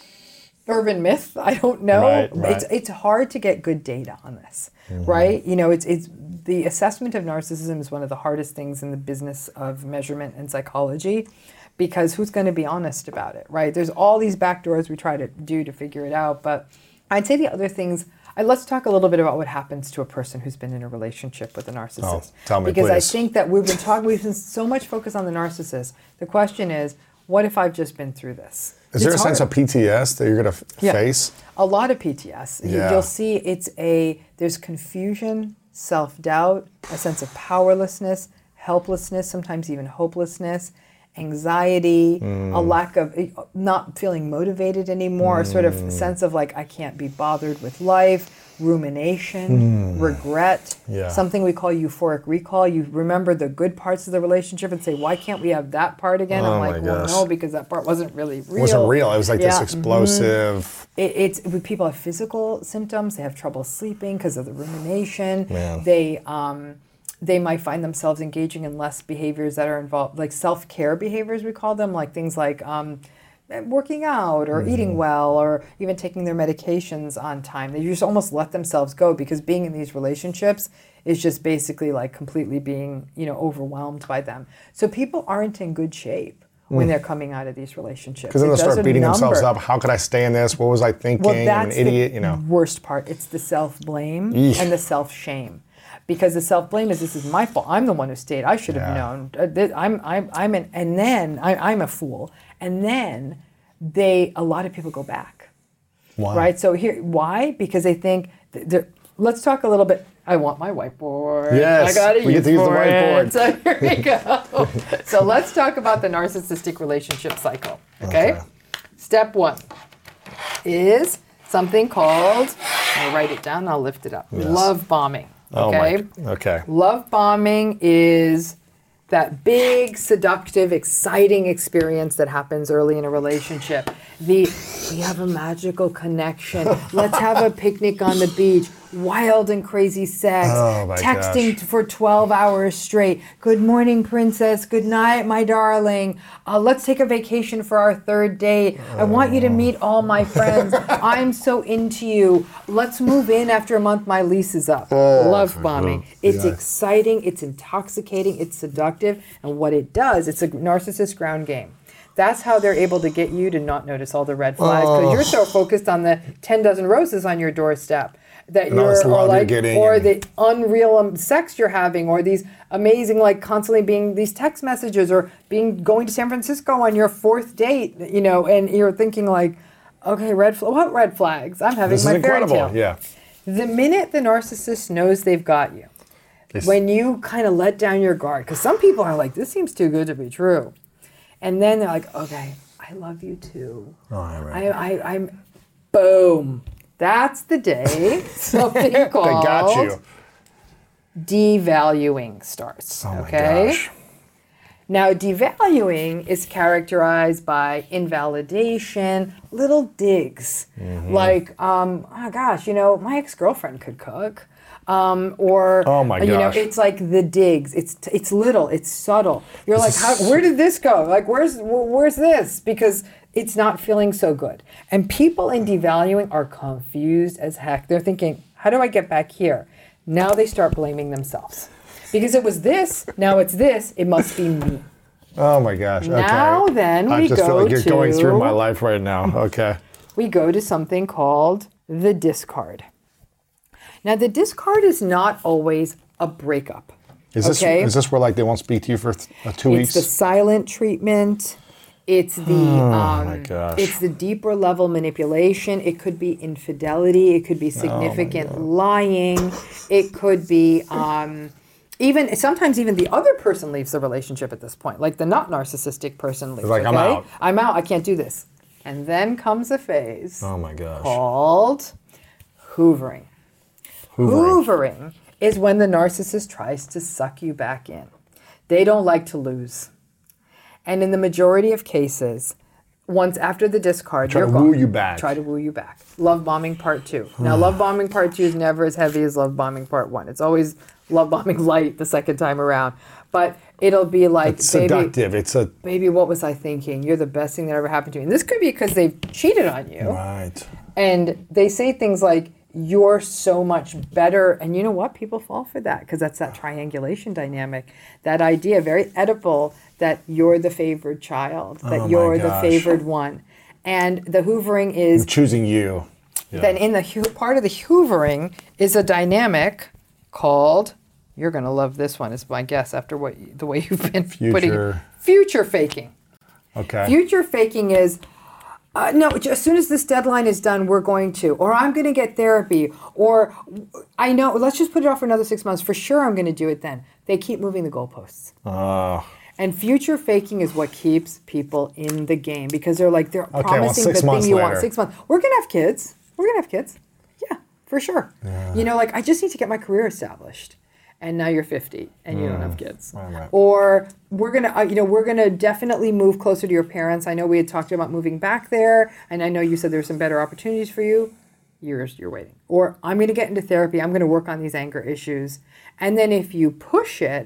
urban myth. I don't know. Right, right. It's it's hard to get good data on this, right? You know, it's it's the assessment of narcissism is one of the hardest things in the business of measurement and psychology. Because who's going to be honest about it, right? There's all these back doors we try to do to figure it out. But I'd say the other things, I, let's talk a little bit about what happens to a person who's been in a relationship with a narcissist. Oh, tell me, because please. I think that we've been talking, we've been so much focused on the narcissist. The question is, what if I've just been through this? Is there a It's sense hard. of P T S that you're going to f- Yeah. face? A lot of P T S. You- Yeah. You'll see it's a, there's confusion, self-doubt, a sense of powerlessness, helplessness, sometimes even hopelessness, anxiety, a lack of, not feeling motivated anymore, a sort of sense of like, I can't be bothered with life, rumination, regret, Yeah. something we call euphoric recall. You remember the good parts of the relationship and say, why can't we have that part again? Oh I'm my like, well, gosh. no, because that part wasn't really real. It wasn't real. It was like this Yeah, mhm. explosive. It, it's when people have physical symptoms. They have trouble sleeping because of the rumination. Man. They um, they might find themselves engaging in less behaviors that are involved, like self-care behaviors, we call them, like things like um, working out or eating well or even taking their medications on time. They just almost let themselves go because being in these relationships is just basically like completely being, you know, overwhelmed by them. So people aren't in good shape when they're coming out of these relationships. Because then It they'll does start a beating themselves number. up. How could I stay in this? What was I thinking? Well, I'm that's an idiot, the you know. worst part. It's the self-blame Yeesh. and the self-shame. Because the self-blame is, this is my fault. I'm the one who stayed. I should have Yeah. known. Uh, th- I'm, I'm, I'm an, and then I, I'm a fool. And then they, a lot of people go back. Why? Right? So here, why? Because they think, th- they're- let's talk a little bit. I want my whiteboard. Yes, I got to we use get to use the for whiteboard. it. So here we go. So let's talk about the narcissistic relationship cycle. Okay? Okay. Step one is something called, I'll write it down, I'll lift it up. Yes. Love bombing. Oh Okay? my. Okay. Love bombing is that big, seductive, exciting experience that happens early in a relationship. The, we have a magical connection. Let's have a picnic on the beach. Wild and crazy sex. Oh, my Texting gosh. for twelve hours straight. Good morning, princess. Good night, my darling. Uh, let's take a vacation for our third date. I want you to meet all my friends. I'm so into you. Let's move in after a month. My lease is up. Love bombing. It's Yeah. exciting. It's intoxicating. It's seductive. And what it does, it's a narcissist ground game. That's how they're able to get you to not notice all the red flags because you're so focused on the ten dozen roses on your doorstep that And all you're, this or love you're like, getting or and- the unreal um, sex you're having, or these amazing, like constantly being these text messages, or being going to San Francisco on your fourth date, you know, and you're thinking like, okay, red flag. What red flags? I'm having This my is fairy incredible. tale. Yeah. The minute the narcissist knows they've got you, It's- when you kind of let down your guard, because some people are like, this seems too good to be true, and then they're like, okay, I love you too. Oh, all right. I, I, I'm, boom. That's the day something called They got you. devaluing starts. Oh my okay. gosh. Now, devaluing is characterized by invalidation, little digs, Mm-hmm. like, um, oh gosh, you know, my ex-girlfriend could cook, um, or Oh my you know, gosh. it's like the digs. It's it's little, it's subtle. You're like, How, where did this go? Like, where's wh- where's this? Because it's not feeling so good. And people in devaluing are confused as heck. They're thinking, how do I get back here? Now they start blaming themselves. Because it was this, now it's this, it must be me. Oh my gosh. Okay. Now then I we just feel go like you're going to- through my life right now. Okay. We go to something called the discard. Now the discard is not always a breakup. Is this okay? is this where like they won't speak to you for th- uh, two It's weeks? the silent treatment. It's the um, my gosh. it's the deeper level manipulation. It could be infidelity. It could be significant lying. It could be um, even sometimes even the other person leaves the relationship at this point, like the not narcissistic person leaves. like, I'm okay? out. I'm out. I can't do this. And then comes a phase Oh my gosh. called hoovering. Hoovering. Hoovering is when the narcissist tries to suck you back in. They don't like to lose. And in the majority of cases, once after the discard, Try you're to gone. woo you back. Try to woo you back. Love bombing part two. Now, love bombing part two is never as heavy as love bombing part one. It's always love bombing light the second time around. But it'll be like, It's baby, seductive. It's a baby, what was I thinking? You're the best thing that ever happened to me. And this could be because they've cheated on you. right. And they say things like, you're so much better. And you know what? People fall for that because that's that triangulation dynamic. That idea, very Oedipal, that you're the favored child, that Oh my you're the gosh. favored one. And the hoovering is, I'm choosing you. Yeah. then in the hu- part of the hoovering is a dynamic called, you're going to love this one, is my guess after what you, the way you've been putting Future. future faking. Okay. Future faking is, uh, no, j- as soon as this deadline is done, we're going to, or I'm going to get therapy, or I know, let's just put it off for another six months. For sure, I'm going to do it then. They keep moving the goalposts. Oh. And future faking is what keeps people in the game because they're like, they're well, promising six the months thing you want. later. Six months. We're going to have kids. We're going to have kids. Yeah, for sure. You know, like, I just need to get my career established. And now you're fifty and you don't have kids. Right, right. Or we're gonna, uh, you know, we're gonna definitely move closer to your parents. I know we had talked about moving back there, and I know you said there's some better opportunities for you. Years you're waiting. Or I'm gonna get into therapy. I'm gonna work on these anger issues. And then if you push it,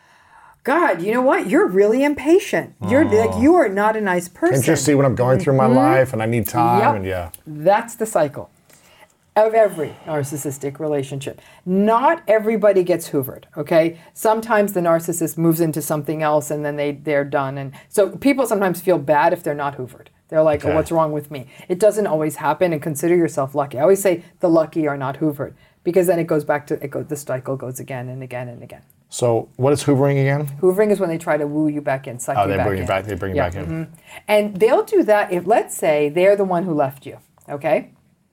God, you know what? You're really impatient. You're like, you are not a nice person. Can't you see what I'm going through in my life and I need time Yep. and yeah. That's the cycle of every narcissistic relationship. Not everybody gets hoovered, okay? Sometimes the narcissist moves into something else and then they, they're done. And so people sometimes feel bad if they're not hoovered. They're like, Okay. oh, what's wrong with me? It doesn't always happen, and consider yourself lucky. I always say the lucky are not hoovered because then it goes back to, it go, the cycle goes again and again and again. So what is hoovering again? Hoovering is when they try to woo you back in, suck Oh, you they back bring in. you back. They bring you Yeah, back in. mhm. And they'll do that if, let's say, they're the one who left you, okay?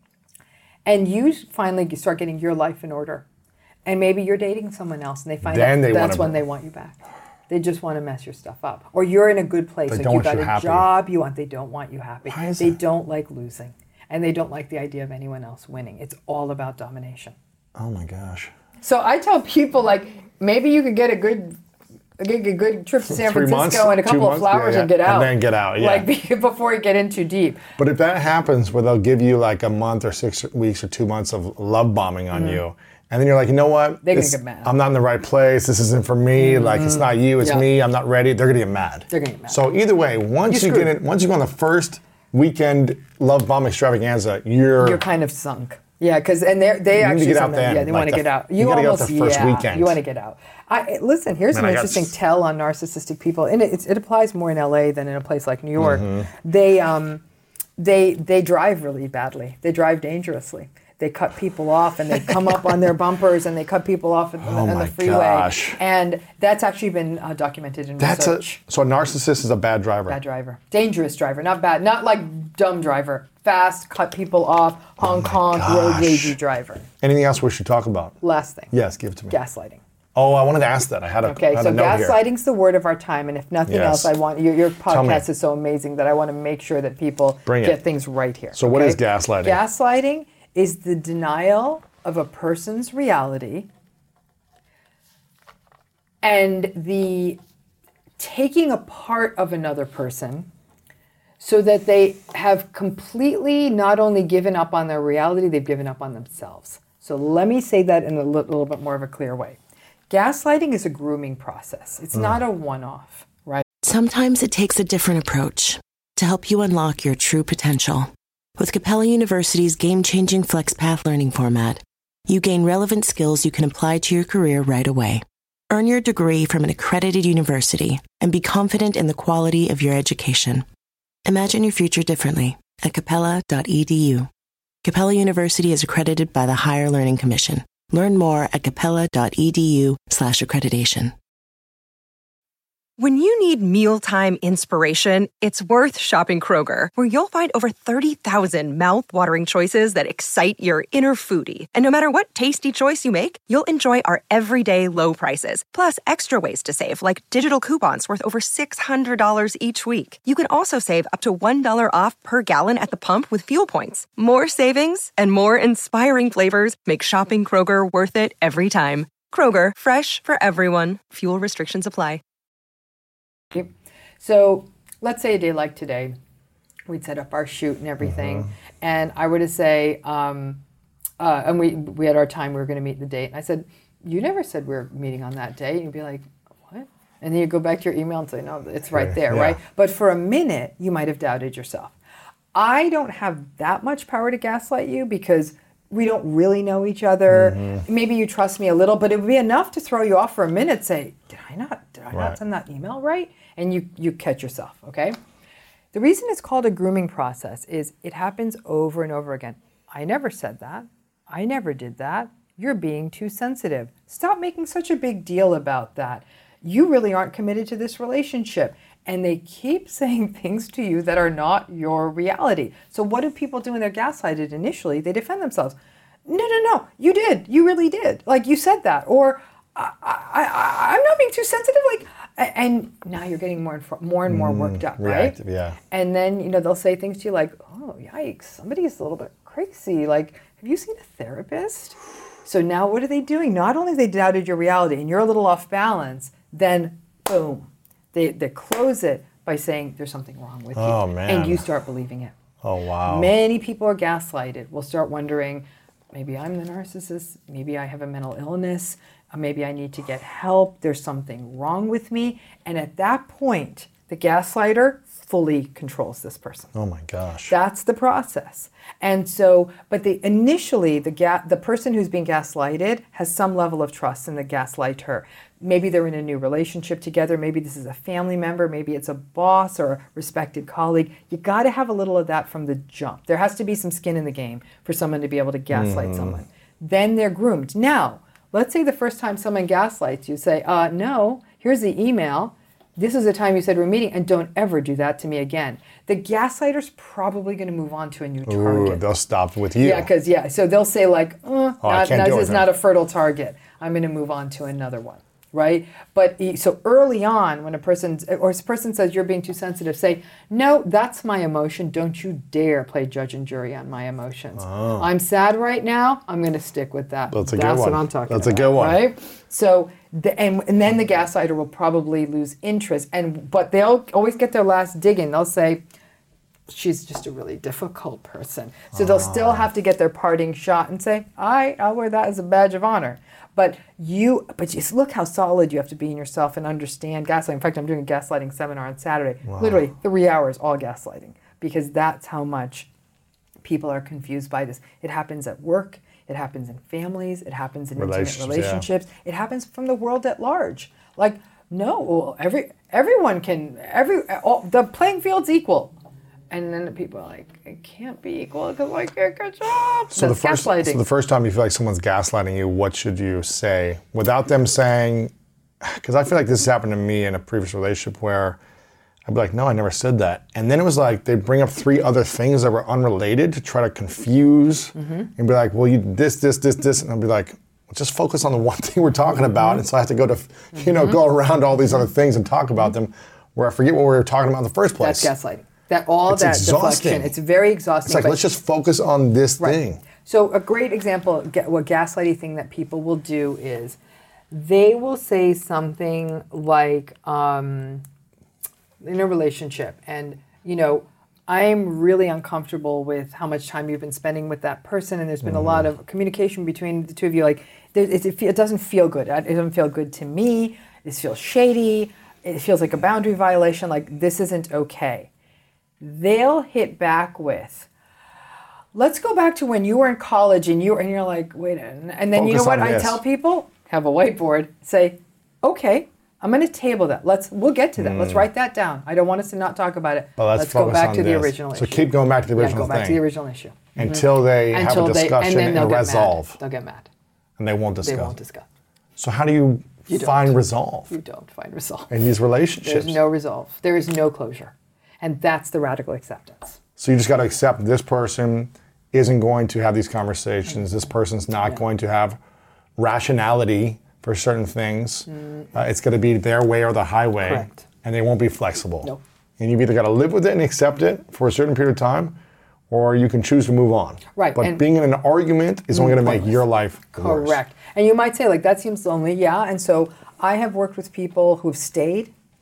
And you finally start getting your life in order. And maybe you're dating someone else and they find Then out they that's wanna when they want you back. They just want to mess your stuff up. Or you're in a good place. They like don't you want got you a happy. job you want. They don't want you happy. Why is They that? don't like losing. And they don't like the idea of anyone else winning. It's all about domination. Oh my gosh. So I tell people, like, maybe you could get a good a good, a good trip to San Three Francisco months? and a Two couple of months? flowers Yeah, and yeah. get out. And then get out, yeah. Like, before you get in too deep. But if that happens where they'll give you like a month or six weeks or two months of love bombing on you, and then you're like, you know what? They're gonna This- get mad. I'm not in the right place. This isn't for me. Like it's not you. It's Yeah. me. I'm not ready. They're gonna get mad. They're gonna get mad. So either way, once You're you get screwed. in, once you go on the first weekend love bomb extravaganza, you're, You're kind of sunk. Yeah, because and they they need to actually get out sometimes- then, yeah they like want to the- get out. you gotta get out almost the first yeah, weekend. you want to get out. I, listen, here's Man, an I got interesting s- tell on narcissistic people, and it, it's, it applies more in L A than in a place like New York. Mm-hmm. They um they they drive really badly. They drive dangerously. They cut people off and they come up on their bumpers and they cut people off on, Oh on my the freeway. gosh. And that's actually been uh, documented in that's a research. so a narcissist is a bad driver. Bad driver. Dangerous driver, not bad. Not like dumb driver. Fast, cut people off, honk honk, road gosh. ragey driver. Anything else we should talk about? Last thing. Yes, give it to me. Gaslighting. Oh, I wanted to ask that. I had a, Okay, had so a note here. gaslighting's the word of our time, and if nothing Yes. else, I want your, your me. podcast is so amazing that I want to make sure that people Bring it. get things right here. So what okay? is gaslighting? Gaslighting is the denial of a person's reality and the taking a part of another person so that they have completely not only given up on their reality, they've given up on themselves. So let me say that in a li- little bit more of a clear way. Gaslighting is a grooming process. It's not a one-off, right? Sometimes it takes a different approach to help you unlock your true potential. With Capella University's game-changing FlexPath learning format, you gain relevant skills you can apply to your career right away. Earn your degree from an accredited university and be confident in the quality of your education. Imagine your future differently at capella dot e d u. Capella University is accredited by the Higher Learning Commission. Learn more at capella dot e d u slash accreditation. When you need mealtime inspiration, it's worth shopping Kroger, where you'll find over thirty thousand mouth-watering choices that excite your inner foodie. And no matter what tasty choice you make, you'll enjoy our everyday low prices, plus extra ways to save, like digital coupons worth over six hundred dollars each week. You can also save up to one dollar off per gallon at the pump with fuel points. More savings and more inspiring flavors make shopping Kroger worth it every time. Kroger, fresh for everyone. Fuel restrictions apply. right? So let's say a day like today, we'd set up our shoot and everything, mm-hmm. and I were to say, um, uh, and we we had our time, we were going to meet the date, and I said, you never said we were meeting on that day. And you'd be like, what? And then you go back to your email and say, no, it's right there, yeah. right? But for a minute, you might have doubted yourself. I don't have that much power to gaslight you because we don't really know each other. Mm-hmm. Maybe you trust me a little, but it would be enough to throw you off for a minute, say, did I not, did I right. not send that email right? And you, you catch yourself, okay? The reason it's called a grooming process is it happens over and over again. I never said that. I never did that. You're being too sensitive. Stop making such a big deal about that. You really aren't committed to this relationship. And they keep saying things to you that are not your reality. So what do people do when they're gaslighted initially? They defend themselves. No, no, no, you did. You really did. Like you said that. Or I, I, I, I'm not being too sensitive. Like, and now you're getting more and more and more worked up, right? Reactive, yeah. And then, you know, they'll say things to you like, oh, yikes, somebody's a little bit crazy. Like, have you seen a therapist? So now what are they doing? Not only have they doubted your reality and you're a little off balance, then boom. They, they close it by saying there's something wrong with you. Oh, man. And you start believing it. Oh, wow. Many people are gaslighted. Will start wondering, maybe I'm the narcissist. Maybe I have a mental illness. Uh, maybe I need to get help. There's something wrong with me. And at that point, the gaslighter fully controls this person. Oh, my gosh. That's the process. And so, but the initially, the ga- the person who's being gaslighted has some level of trust in the gaslighter. Maybe they're in a new relationship together. Maybe this is a family member. Maybe it's a boss or a respected colleague. You got to have a little of that from the jump. There has to be some skin in the game for someone to be able to gaslight mm. someone. Then they're groomed. Now, let's say the first time someone gaslights you, say, uh, no, here's the email. This is the time you said we're meeting, and don't ever do that to me again. The gaslighter's probably going to move on to a new target. Ooh, they'll stop with you. Yeah, because, yeah, so they'll say like, oh, oh not, this is not a fertile target. I'm going to move on to another one, right? But so early on, when a person, or a person says you're being too sensitive, say, no, that's my emotion. Don't you dare play judge and jury on my emotions. Oh. I'm sad right now. I'm going to stick with that. That's a that's good one. what I'm talking that's about. That's a good one. Right? So, the, and, and then the gaslighter will probably lose interest. And but they'll always get their last dig in. They'll say, she's just a really difficult person. So they'll oh. still have to get their parting shot and say, all right, I'll wear that as a badge of honor. But you, but just look how solid you have to be in yourself and understand gaslighting. In fact, I'm doing a gaslighting seminar on Saturday. Wow. Literally three hours, all gaslighting, because that's how much people are confused by this. It happens at work. It happens in families. It happens in intimate relationships. Yeah. It happens from the world at large. Like, no, well, every everyone can, every all, the playing field's equal. And then the people are like, it can't be equal because I can't catch up. So the, first, so the first time you feel like someone's gaslighting you, what should you say? Without them saying, because I feel like this has happened to me in a previous relationship where I'd be like, no, I never said that. And then it was like, they bring up three other things that were unrelated to try to confuse mm-hmm. and be like, well, you this, this, this, this. And I'd be like, well, just focus on the one thing we're talking about. Mm-hmm. And so I have to go to, you know, mm-hmm. go around all these other things and talk about them where I forget what we were talking about in the first place. That's gaslighting. That all it's that exhausting. deflection. It's very exhausting. It's like, let's just focus on this right. thing. So a great example, what gaslighting thing that people will do is they will say something like, um, in a relationship, and, you know, I'm really uncomfortable with how much time you've been spending with that person, and there's been mm. a lot of communication between the two of you. Like, it, it, it doesn't feel good. It doesn't feel good to me. It feels shady. It feels like a boundary violation. Like, this isn't okay. They'll hit back with, let's go back to when you were in college and you were, and you're like, wait a minute. And then Focus you know what I this. tell people? Have a whiteboard. Say, okay, I'm going to table that. Let's, we'll get to that. Mm. Let's write that down. I don't want us to not talk about it. Well, let's let's go back to this. the original so issue. So keep going back to the original yeah, go back thing. to the original issue. Until they Until have a discussion they, and, then and resolve. Mad. They'll get mad. And they won't discuss. They won't discuss. So how do you, you find resolve? You don't find resolve. In these relationships? There's no resolve. There is no closure. And that's the radical acceptance. So you just got to accept this person isn't going to have these conversations. This person's not yeah. going to have rationality for certain things. Mm. Uh, it's going to be their way or the highway. Correct. And they won't be flexible. Nope. And you've either got to live with it and accept it for a certain period of time, or you can choose to move on. Right. But and being in an argument is only going to make your life Correct. worse. And you might say, like, that seems lonely. Yeah. And so I have worked with people who've stayed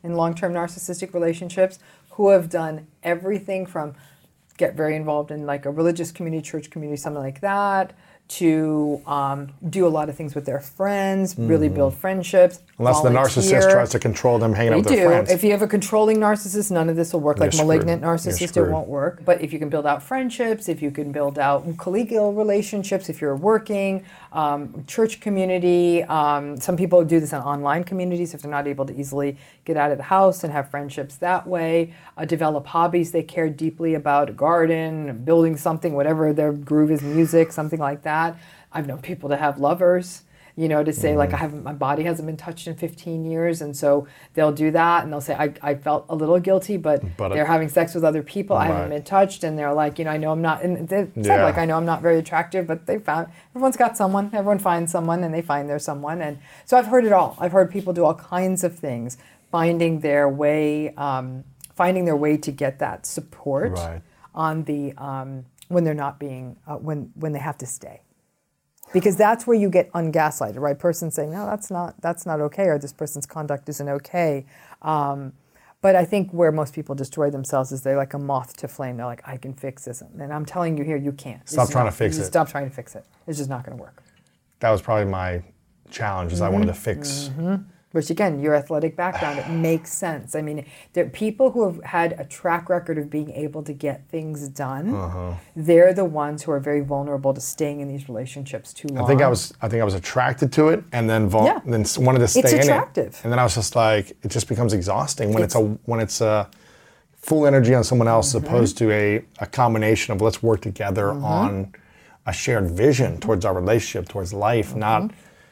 in long-term narcissistic relationships who have done everything from get very involved in like a religious community, church community, something like that, to um, do a lot of things with their friends, mm-hmm. really build friendships. Unless volunteer. the narcissist tries to control them hanging they out with their do. friends. If you have a controlling narcissist, none of this will work. You're like screwed. malignant You're narcissist, it screwed. won't work. But if you can build out friendships, if you can build out collegial relationships, if you're working, um, church community, um, some people do this in online communities if they're not able to easily get out of the house and have friendships that way, uh, develop hobbies they care deeply about, a garden, building something, whatever their groove is, music, something like that. I've known people to have lovers, you know, to say mm-hmm. like I haven't, my body hasn't been touched in fifteen years, and so they'll do that, and they'll say I, I felt a little guilty, but, but they're it, having sex with other people. Right. I haven't been touched, and they're like, you know, I know I'm not, and they said yeah. like I know I'm not very attractive, but they found everyone's got someone, everyone finds someone, and they find their someone, and so I've heard it all. I've heard people do all kinds of things, finding their way, um, finding their way to get that support right. on the um, when they're not being uh, when when they have to stay. Because that's where you get ungaslighted, right? Person saying, no, that's not that's not okay, or this person's conduct isn't okay. Um, but I think where most people destroy themselves is they're like a moth to flame. They're like, I can fix this. And I'm telling you here, you can't. Stop It's trying not, to fix it. Stop trying to fix it. It's just not going to work. That was probably my challenge, is mm-hmm. I wanted to fix. Mm-hmm. Which again, your athletic background, it makes sense. I mean, there are people who have had a track record of being able to get things done. Uh-huh. They're the ones who are very vulnerable to staying in these relationships too long. I think I was, I think I was attracted to it, and then vul- yeah. then wanted to stay it's in attractive. it. And then I was just like, it just becomes exhausting when it's, it's a when it's a full energy on someone else, mm-hmm. as opposed to a, a combination of let's work together mm-hmm. on a shared vision towards our relationship, towards life, mm-hmm. not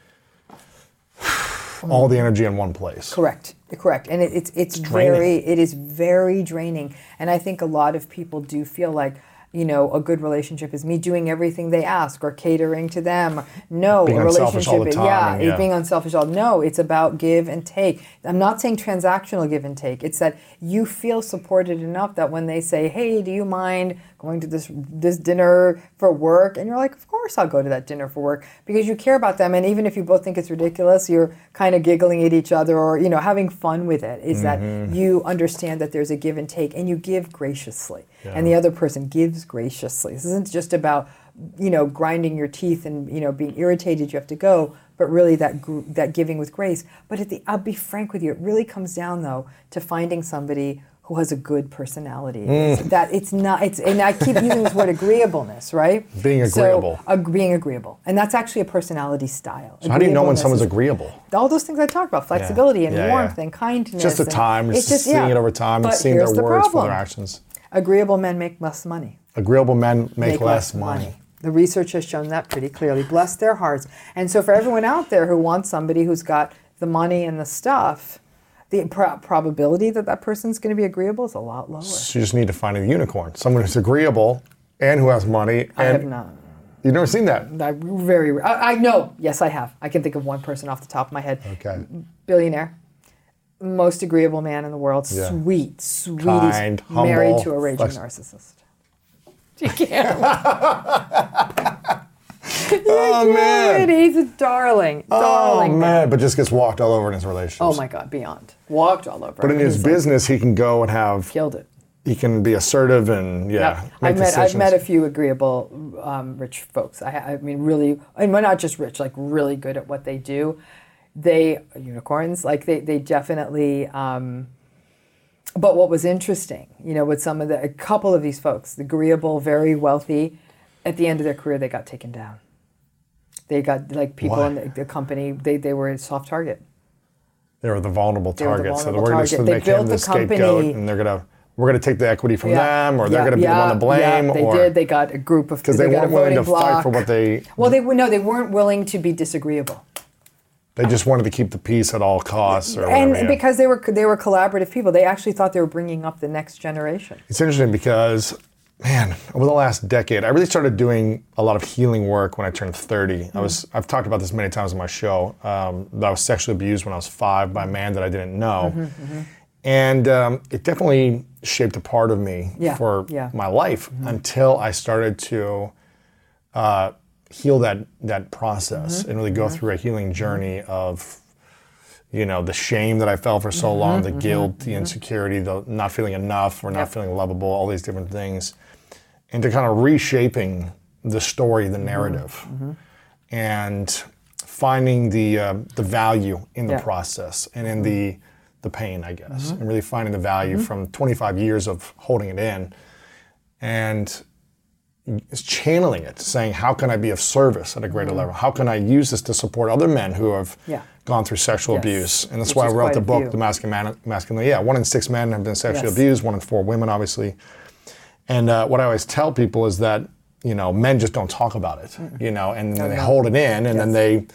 all the energy in one place. Correct, correct, and it, it's it's, it's very it is very draining, and I think a lot of people do feel like, you know, a good relationship is me doing everything they ask or catering to them. No, being a unselfish all the relationship, time, yeah, and, yeah, being unselfish all. No, it's about give and take. I'm not saying transactional give and take. It's that you feel supported enough that when they say, "Hey, do you mind going to this this dinner for work?" and you're like, "Of course, I'll go to that dinner for work," because you care about them. And even if you both think it's ridiculous, you're kind of giggling at each other, or you know, having fun with it. Is mm-hmm. that you understand that there's a give and take, and you give graciously. Yeah. And the other person gives graciously. This isn't just about, you know, grinding your teeth and, you know, being irritated you have to go, but really that gr- that giving with grace. But at the, I'll be frank with you, it really comes down, though, to finding somebody who has a good personality. Mm. It's, that it's not, it's, and I keep using this word agreeableness, right? Being agreeable. So, uh, being agreeable. And that's actually a personality style. So how do you know when someone's agreeable? All those things I talked about, flexibility yeah. and yeah, warmth yeah. and kindness. Just the time, it's just, just seeing yeah. it over time but and seeing their the words problem. for their actions. Agreeable men make less money. Agreeable men make, make less, less money. money. The research has shown that pretty clearly. Bless their hearts. And so for everyone out there who wants somebody who's got the money and the stuff, the pro- probability that that person's going to be agreeable is a lot lower. So you just need to find a unicorn, someone who's agreeable and who has money. And I have not. You've never seen that? I very. I, I know. Yes, I have. I can think of one person off the top of my head. Okay. Billionaire. Most agreeable man in the world. Yeah. Sweet, sweet. Kind, humble, married to a raging flex- narcissist. You can't. Oh man, he's a darling, darling. Oh man, but just gets walked all over in his relationships. Oh my God, beyond walked all over. But in his business, like, he can go and have killed it. He can be assertive and yeah. Yep. Make I've met decisions. I've met a few agreeable, um, rich folks. I, I mean, really, and not just rich, like really good at what they do. They unicorns, like they they definitely. Um, but what was interesting, you know, with some of the a couple of these folks, the agreeable, very wealthy, at the end of their career, they got taken down. They got, like, people What? in the, the company, they, they were a soft target. They were the vulnerable They were the target. vulnerable so we're going target. to They make built him the, the scapegoat, company- and they're going to we're going to take the equity from Yeah. them, or they're Yeah, going to be yeah, the one to blame, yeah, they or did. They got a group of because they, got weren't a willing to voting fight bloc. for what they. Well, they were no, they weren't willing to be disagreeable. They just wanted to keep the peace at all costs, or And whatever. Yeah. because they were they were collaborative people, they actually thought they were bringing up the next generation. It's interesting because, man, over the last decade, I really started doing a lot of healing work when I turned thirty. Mm. I was, I've talked about this many times on my show, um, that I was sexually abused when I was five by a man that I didn't know. Mm-hmm, mm-hmm. And um, it definitely shaped a part of me yeah, for yeah. my life mm-hmm. until I started to uh, heal that that process mm-hmm. and really go mm-hmm. through a healing journey of, you know, the shame that I felt for so mm-hmm, long, the mm-hmm, guilt, the mm-hmm. insecurity, the not feeling enough or not yep. feeling lovable, all these different things, into kind of reshaping the story, the narrative, mm-hmm. and finding the uh, the value in the yeah. process and in the the pain, I guess, mm-hmm. and really finding the value mm-hmm. from twenty-five years of holding it in, and channeling it, saying, how can I be of service at a greater mm-hmm. level? How can I use this to support other men who have yeah. gone through sexual yes. abuse? And that's Which why I wrote the book, The Masculine Masculine. Yeah, one in six men have been sexually yes. abused, one in four women, obviously. And uh, what I always tell people is that, you know, men just don't talk about it, mm-hmm. you know, and then no, they no. hold it in, and yes. then they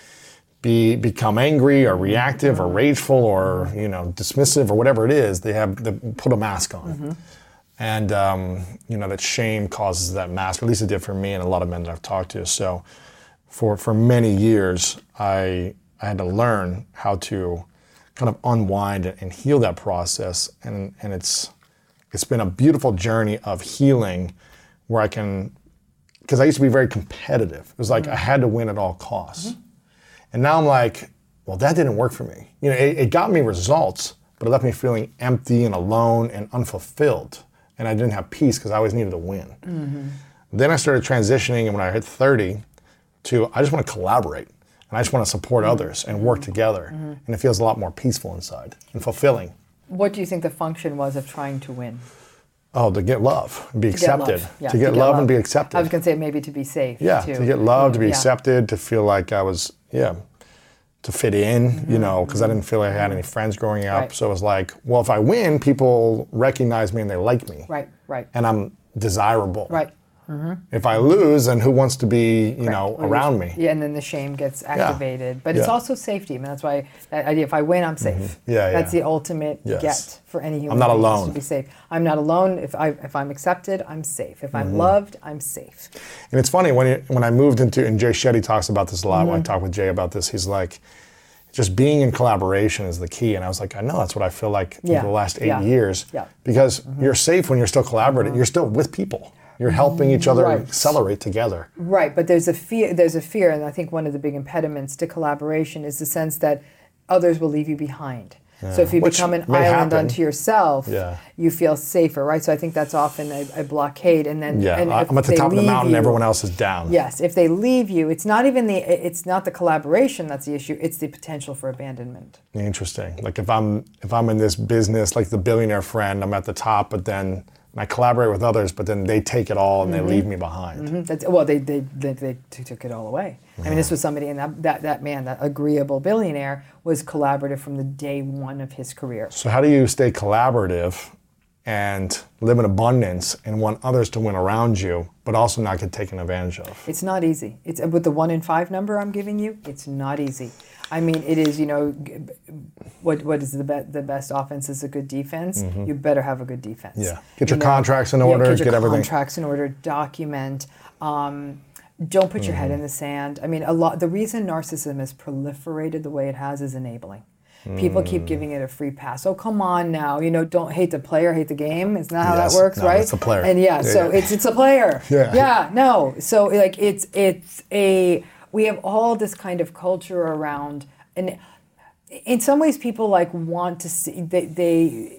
be become angry or reactive or rageful or, you know, dismissive or whatever it is. They have they put a mask on. Mm-hmm. And, um, you know, that shame causes that mask. At least it did for me and a lot of men that I've talked to. So for for many years, I I had to learn how to kind of unwind and heal that process. And and it's it's been a beautiful journey of healing where I can, because I used to be very competitive. It was like mm-hmm. I had to win at all costs. Mm-hmm. And now I'm like, well, that didn't work for me. You know, it, it got me results, but it left me feeling empty and alone and unfulfilled. And I didn't have peace because I always needed to win. Mm-hmm. Then I started transitioning, and when I hit thirty, to I just want to collaborate, and I just want to support mm-hmm. others and work together. Mm-hmm. And it feels a lot more peaceful inside and fulfilling. What do you think the function was of trying to win? Oh, to get love and be to accepted. Get love. Yeah, to get, to get love, love and be accepted. I was going to say maybe to be safe. Yeah, too. to get love, to be yeah. accepted, to feel like I was, yeah, to fit in, mm-hmm. you know, because I didn't feel like I had any friends growing up. Right. So it was like, well, if I win, people recognize me and they like me. Right, right. And I'm desirable. Right. Mm-hmm. If I lose, then who wants to be, you Correct. know, Lose. around me? Yeah, and then the shame gets activated. Yeah. But it's yeah. also safety. I mean, that's why that idea, if I win, I'm safe. Mm-hmm. Yeah, That's yeah. the ultimate yes. get for any human I'm not being, alone. To be safe. I'm not alone. If, I, if I'm accepted, I'm safe. If I'm mm-hmm. loved, I'm safe. And it's funny, when it, when I moved into, and Jay Shetty talks about this a lot, mm-hmm. when I talk with Jay about this, he's like, just being in collaboration is the key. And I was like, I know, that's what I feel like yeah. for the last eight yeah. years. Yeah. Because mm-hmm. you're safe when you're still collaborating. Mm-hmm. You're still with people. You're helping each other right. accelerate together. Right, but there's a fear, there's a fear, and I think one of the big impediments to collaboration is the sense that others will leave you behind. Yeah. So if you Which become an may island happen. unto yourself, yeah. you feel safer, right? So I think that's often a, a blockade, and then yeah, and I'm at the top of the mountain, you, everyone else is down. Yes, if they leave you, it's not even the it's not the collaboration that's the issue; it's the potential for abandonment. Interesting. Like if I'm if I'm in this business, like the billionaire friend, I'm at the top, but then. And I collaborate with others, but then they take it all and mm-hmm. they leave me behind. Mm-hmm. That's, well, they, they they they took it all away. Yeah. I mean, this was somebody, and that, that that man, that agreeable billionaire, was collaborative from the day one of his career. So how do you stay collaborative and live in abundance and want others to win around you, but also not get taken advantage of? It's not easy. It's with the one in five number I'm giving you. It's not easy. I mean, it is, you know, what what is the be- the best offense is a good defense. Mm-hmm. You better have a good defense. Yeah. Get your you know, contracts in order, yeah, get, your get everything. contracts in order, document. Um, don't put mm-hmm. your head in the sand. I mean, a lot. The reason narcissism has proliferated the way it has is enabling. People mm. keep giving it a free pass. Oh, come on now. You know, don't hate the player, hate the game. It's not how yes. that works, no, right? It's a player. And yeah, yeah so yeah. it's it's a player. yeah. Yeah, no. So like it's it's a we have all this kind of culture around, and in some ways people like want to see they, they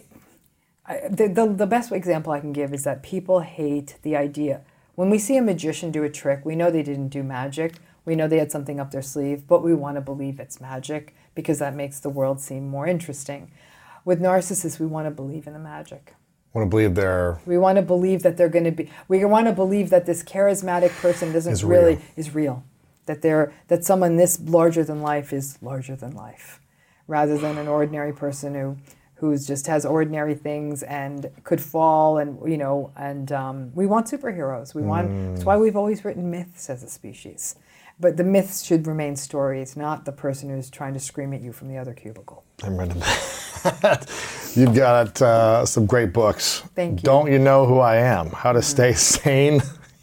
I, the, the the best example I can give is that people hate the idea when we see a magician do a trick. We know they didn't do magic. We know they had something up their sleeve, but we want to believe it's magic because that makes the world seem more interesting. With narcissists, we want to believe in the magic. Want to believe they're... We want to believe that they're going to be... We want to believe that this charismatic person doesn't is really... real. is real. That they're that someone this larger than life is larger than life, rather than an ordinary person who who's just has ordinary things and could fall and, you know, and um, we want superheroes. We want... Mm. That's why we've always written myths as a species. But the myths should remain stories, not the person who's trying to scream at you from the other cubicle. I'm ready to that. You've got uh, some great books. Thank you. Don't You Know Who I Am? How to mm-hmm. Stay Sane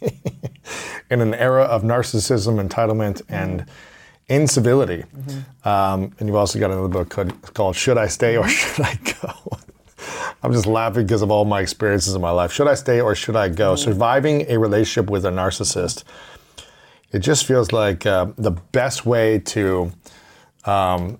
in an Era of Narcissism, Entitlement, mm-hmm. and Incivility. Mm-hmm. Um, and you've also got another book called, called Should I Stay or Should I Go? I'm just laughing because of all my experiences in my life. Should I stay or should I go? Mm-hmm. Surviving a relationship with a narcissist. It just feels like uh, the best way to um,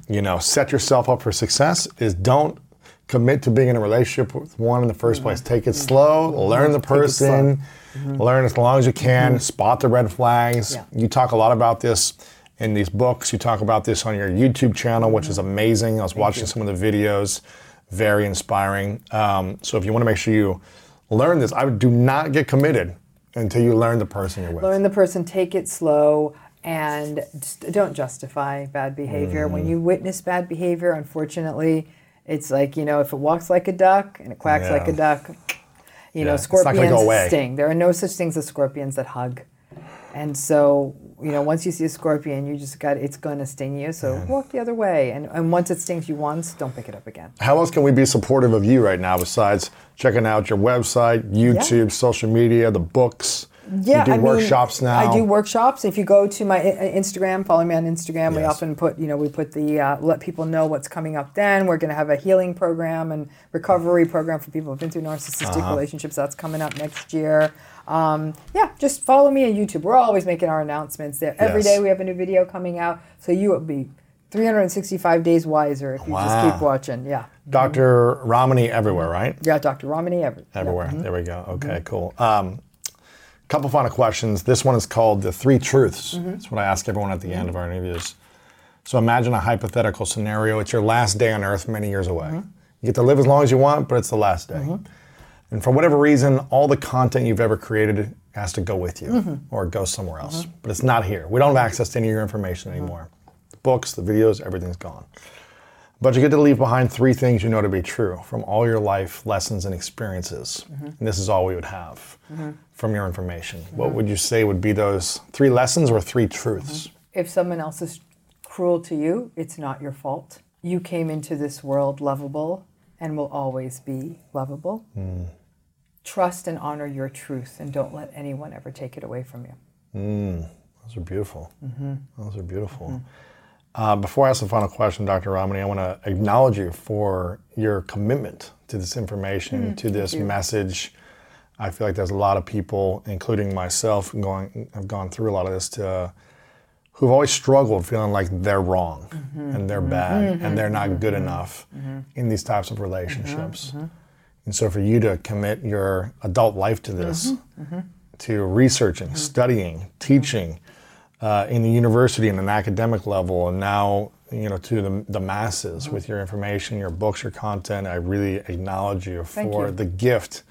you know, set yourself up for success is don't commit to being in a relationship with one in the first mm-hmm. place. Take it mm-hmm. slow, learn the person, mm-hmm. learn as long as you can, mm-hmm. spot the red flags. Yeah. You talk a lot about this in these books. You talk about this on your YouTube channel, which mm-hmm. is amazing. I was Thank watching you. some of the videos, very inspiring. Um, so if you want to make sure you learn this, I would do not get committed until you learn the person you're with. Learn the person, take it slow, and just don't justify bad behavior. Mm-hmm. When you witness bad behavior, unfortunately, it's like, you know, if it walks like a duck and it quacks yeah. like a duck, you yeah. know, scorpions sting. There are no such things as scorpions that hug. And so, you know, once you see a scorpion, you just got, it's going to sting you. So yeah. walk the other way. And, and once it stings you once, don't pick it up again. How else can we be supportive of you right now besides checking out your website, YouTube, yeah. social media, the books? Yeah, you do I workshops mean, now. I do workshops. If you go to my Instagram, follow me on Instagram. Yes. We often put, you know, we put the uh, let people know what's coming up. Then we're going to have a healing program and recovery program for people who've been through narcissistic uh-huh. relationships. That's coming up next year. Um, yeah, just follow me on YouTube. We're always making our announcements there. Every yes. day we have a new video coming out, so you will be three hundred sixty-five days wiser if you wow. just keep watching. Yeah. Doctor Mm-hmm. Ramani everywhere, right? Yeah, Doctor Ramani every- everywhere. Yeah. Mm-hmm. There we go. Okay, mm-hmm. cool. Um, couple final questions. This one is called the three truths. Mm-hmm. That's what I ask everyone at the end of our interviews. So imagine a hypothetical scenario. It's your last day on Earth many years away. Mm-hmm. You get to live as long as you want, but it's the last day. Mm-hmm. And for whatever reason, all the content you've ever created has to go with you mm-hmm. or go somewhere else. Mm-hmm. But it's not here. We don't have access to any of your information anymore. Mm-hmm. The books, the videos, everything's gone. But you get to leave behind three things you know to be true from all your life lessons and experiences. Mm-hmm. And this is all we would have mm-hmm. from your information. Mm-hmm. What would you say would be those three lessons or three truths? Mm-hmm. If someone else is cruel to you, it's not your fault. You came into this world lovable and will always be lovable. Mm. Trust and honor your truth and don't let anyone ever take it away from you. Mm. Those are beautiful. Mm-hmm. Those are beautiful. Mm-hmm. Uh, before I ask the final question, Doctor Ramani, I want to acknowledge you for your commitment to this information, mm, to this message. I feel like there's a lot of people, including myself, going have gone through a lot of this, to, who've always struggled feeling like they're wrong mm-hmm. and they're bad mm-hmm. and they're not good mm-hmm. enough mm-hmm. in these types of relationships. Mm-hmm. And so for you to commit your adult life to this, mm-hmm. Mm-hmm. to researching, mm-hmm. studying, teaching, Uh, in the university and an academic level, and now, you know, to the, the masses mm-hmm. with your information, your books, your content, I really acknowledge you Thank for you. the gift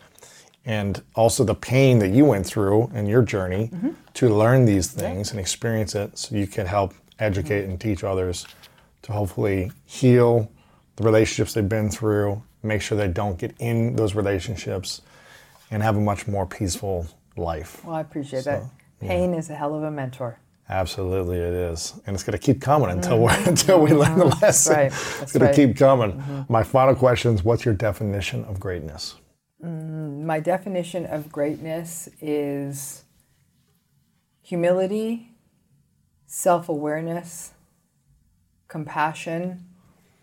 and also the pain that you went through in your journey mm-hmm. to learn these things yeah. and experience it so you can help educate mm-hmm. and teach others to hopefully heal the relationships they've been through, make sure they don't get in those relationships, and have a much more peaceful life. Well, I appreciate so, that. Pain yeah. is a hell of a mentor. Absolutely, it is, and it's going to keep coming until we until we learn the lesson. That's right. That's it's going right. to keep coming. Mm-hmm. My final question is: what's your definition of greatness? Mm, my definition of greatness is humility, self-awareness, compassion,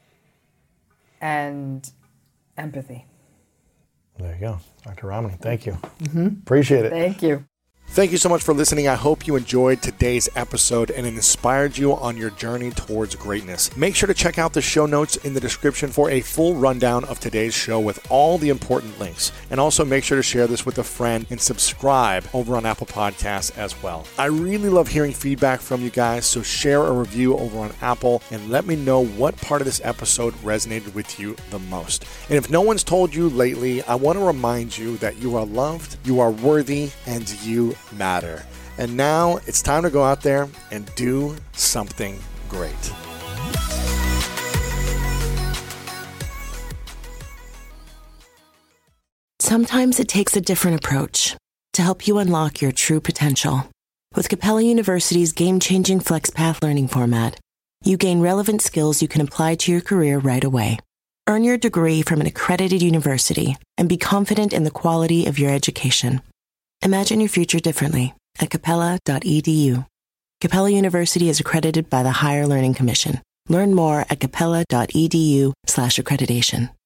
and empathy. There you go, Doctor Ramani. Thank you. Mm-hmm. Appreciate it. Thank you. Thank you so much for listening. I hope you enjoyed today's episode and it inspired you on your journey towards greatness. Make sure to check out the show notes in the description for a full rundown of today's show with all the important links. And also make sure to share this with a friend and subscribe over on Apple Podcasts as well. I really love hearing feedback from you guys, so share a review over on Apple and let me know what part of this episode resonated with you the most. And if no one's told you lately, I want to remind you that you are loved, you are worthy, and you matter. And now it's time to go out there and do something great. Sometimes it takes a different approach to help you unlock your true potential. With Capella University's game-changing FlexPath learning format, you gain relevant skills you can apply to your career right away. Earn your degree from an accredited university and be confident in the quality of your education. Imagine your future differently at capella dot e d u. Capella University is accredited by the Higher Learning Commission. Learn more at capella dot e d u slash accreditation.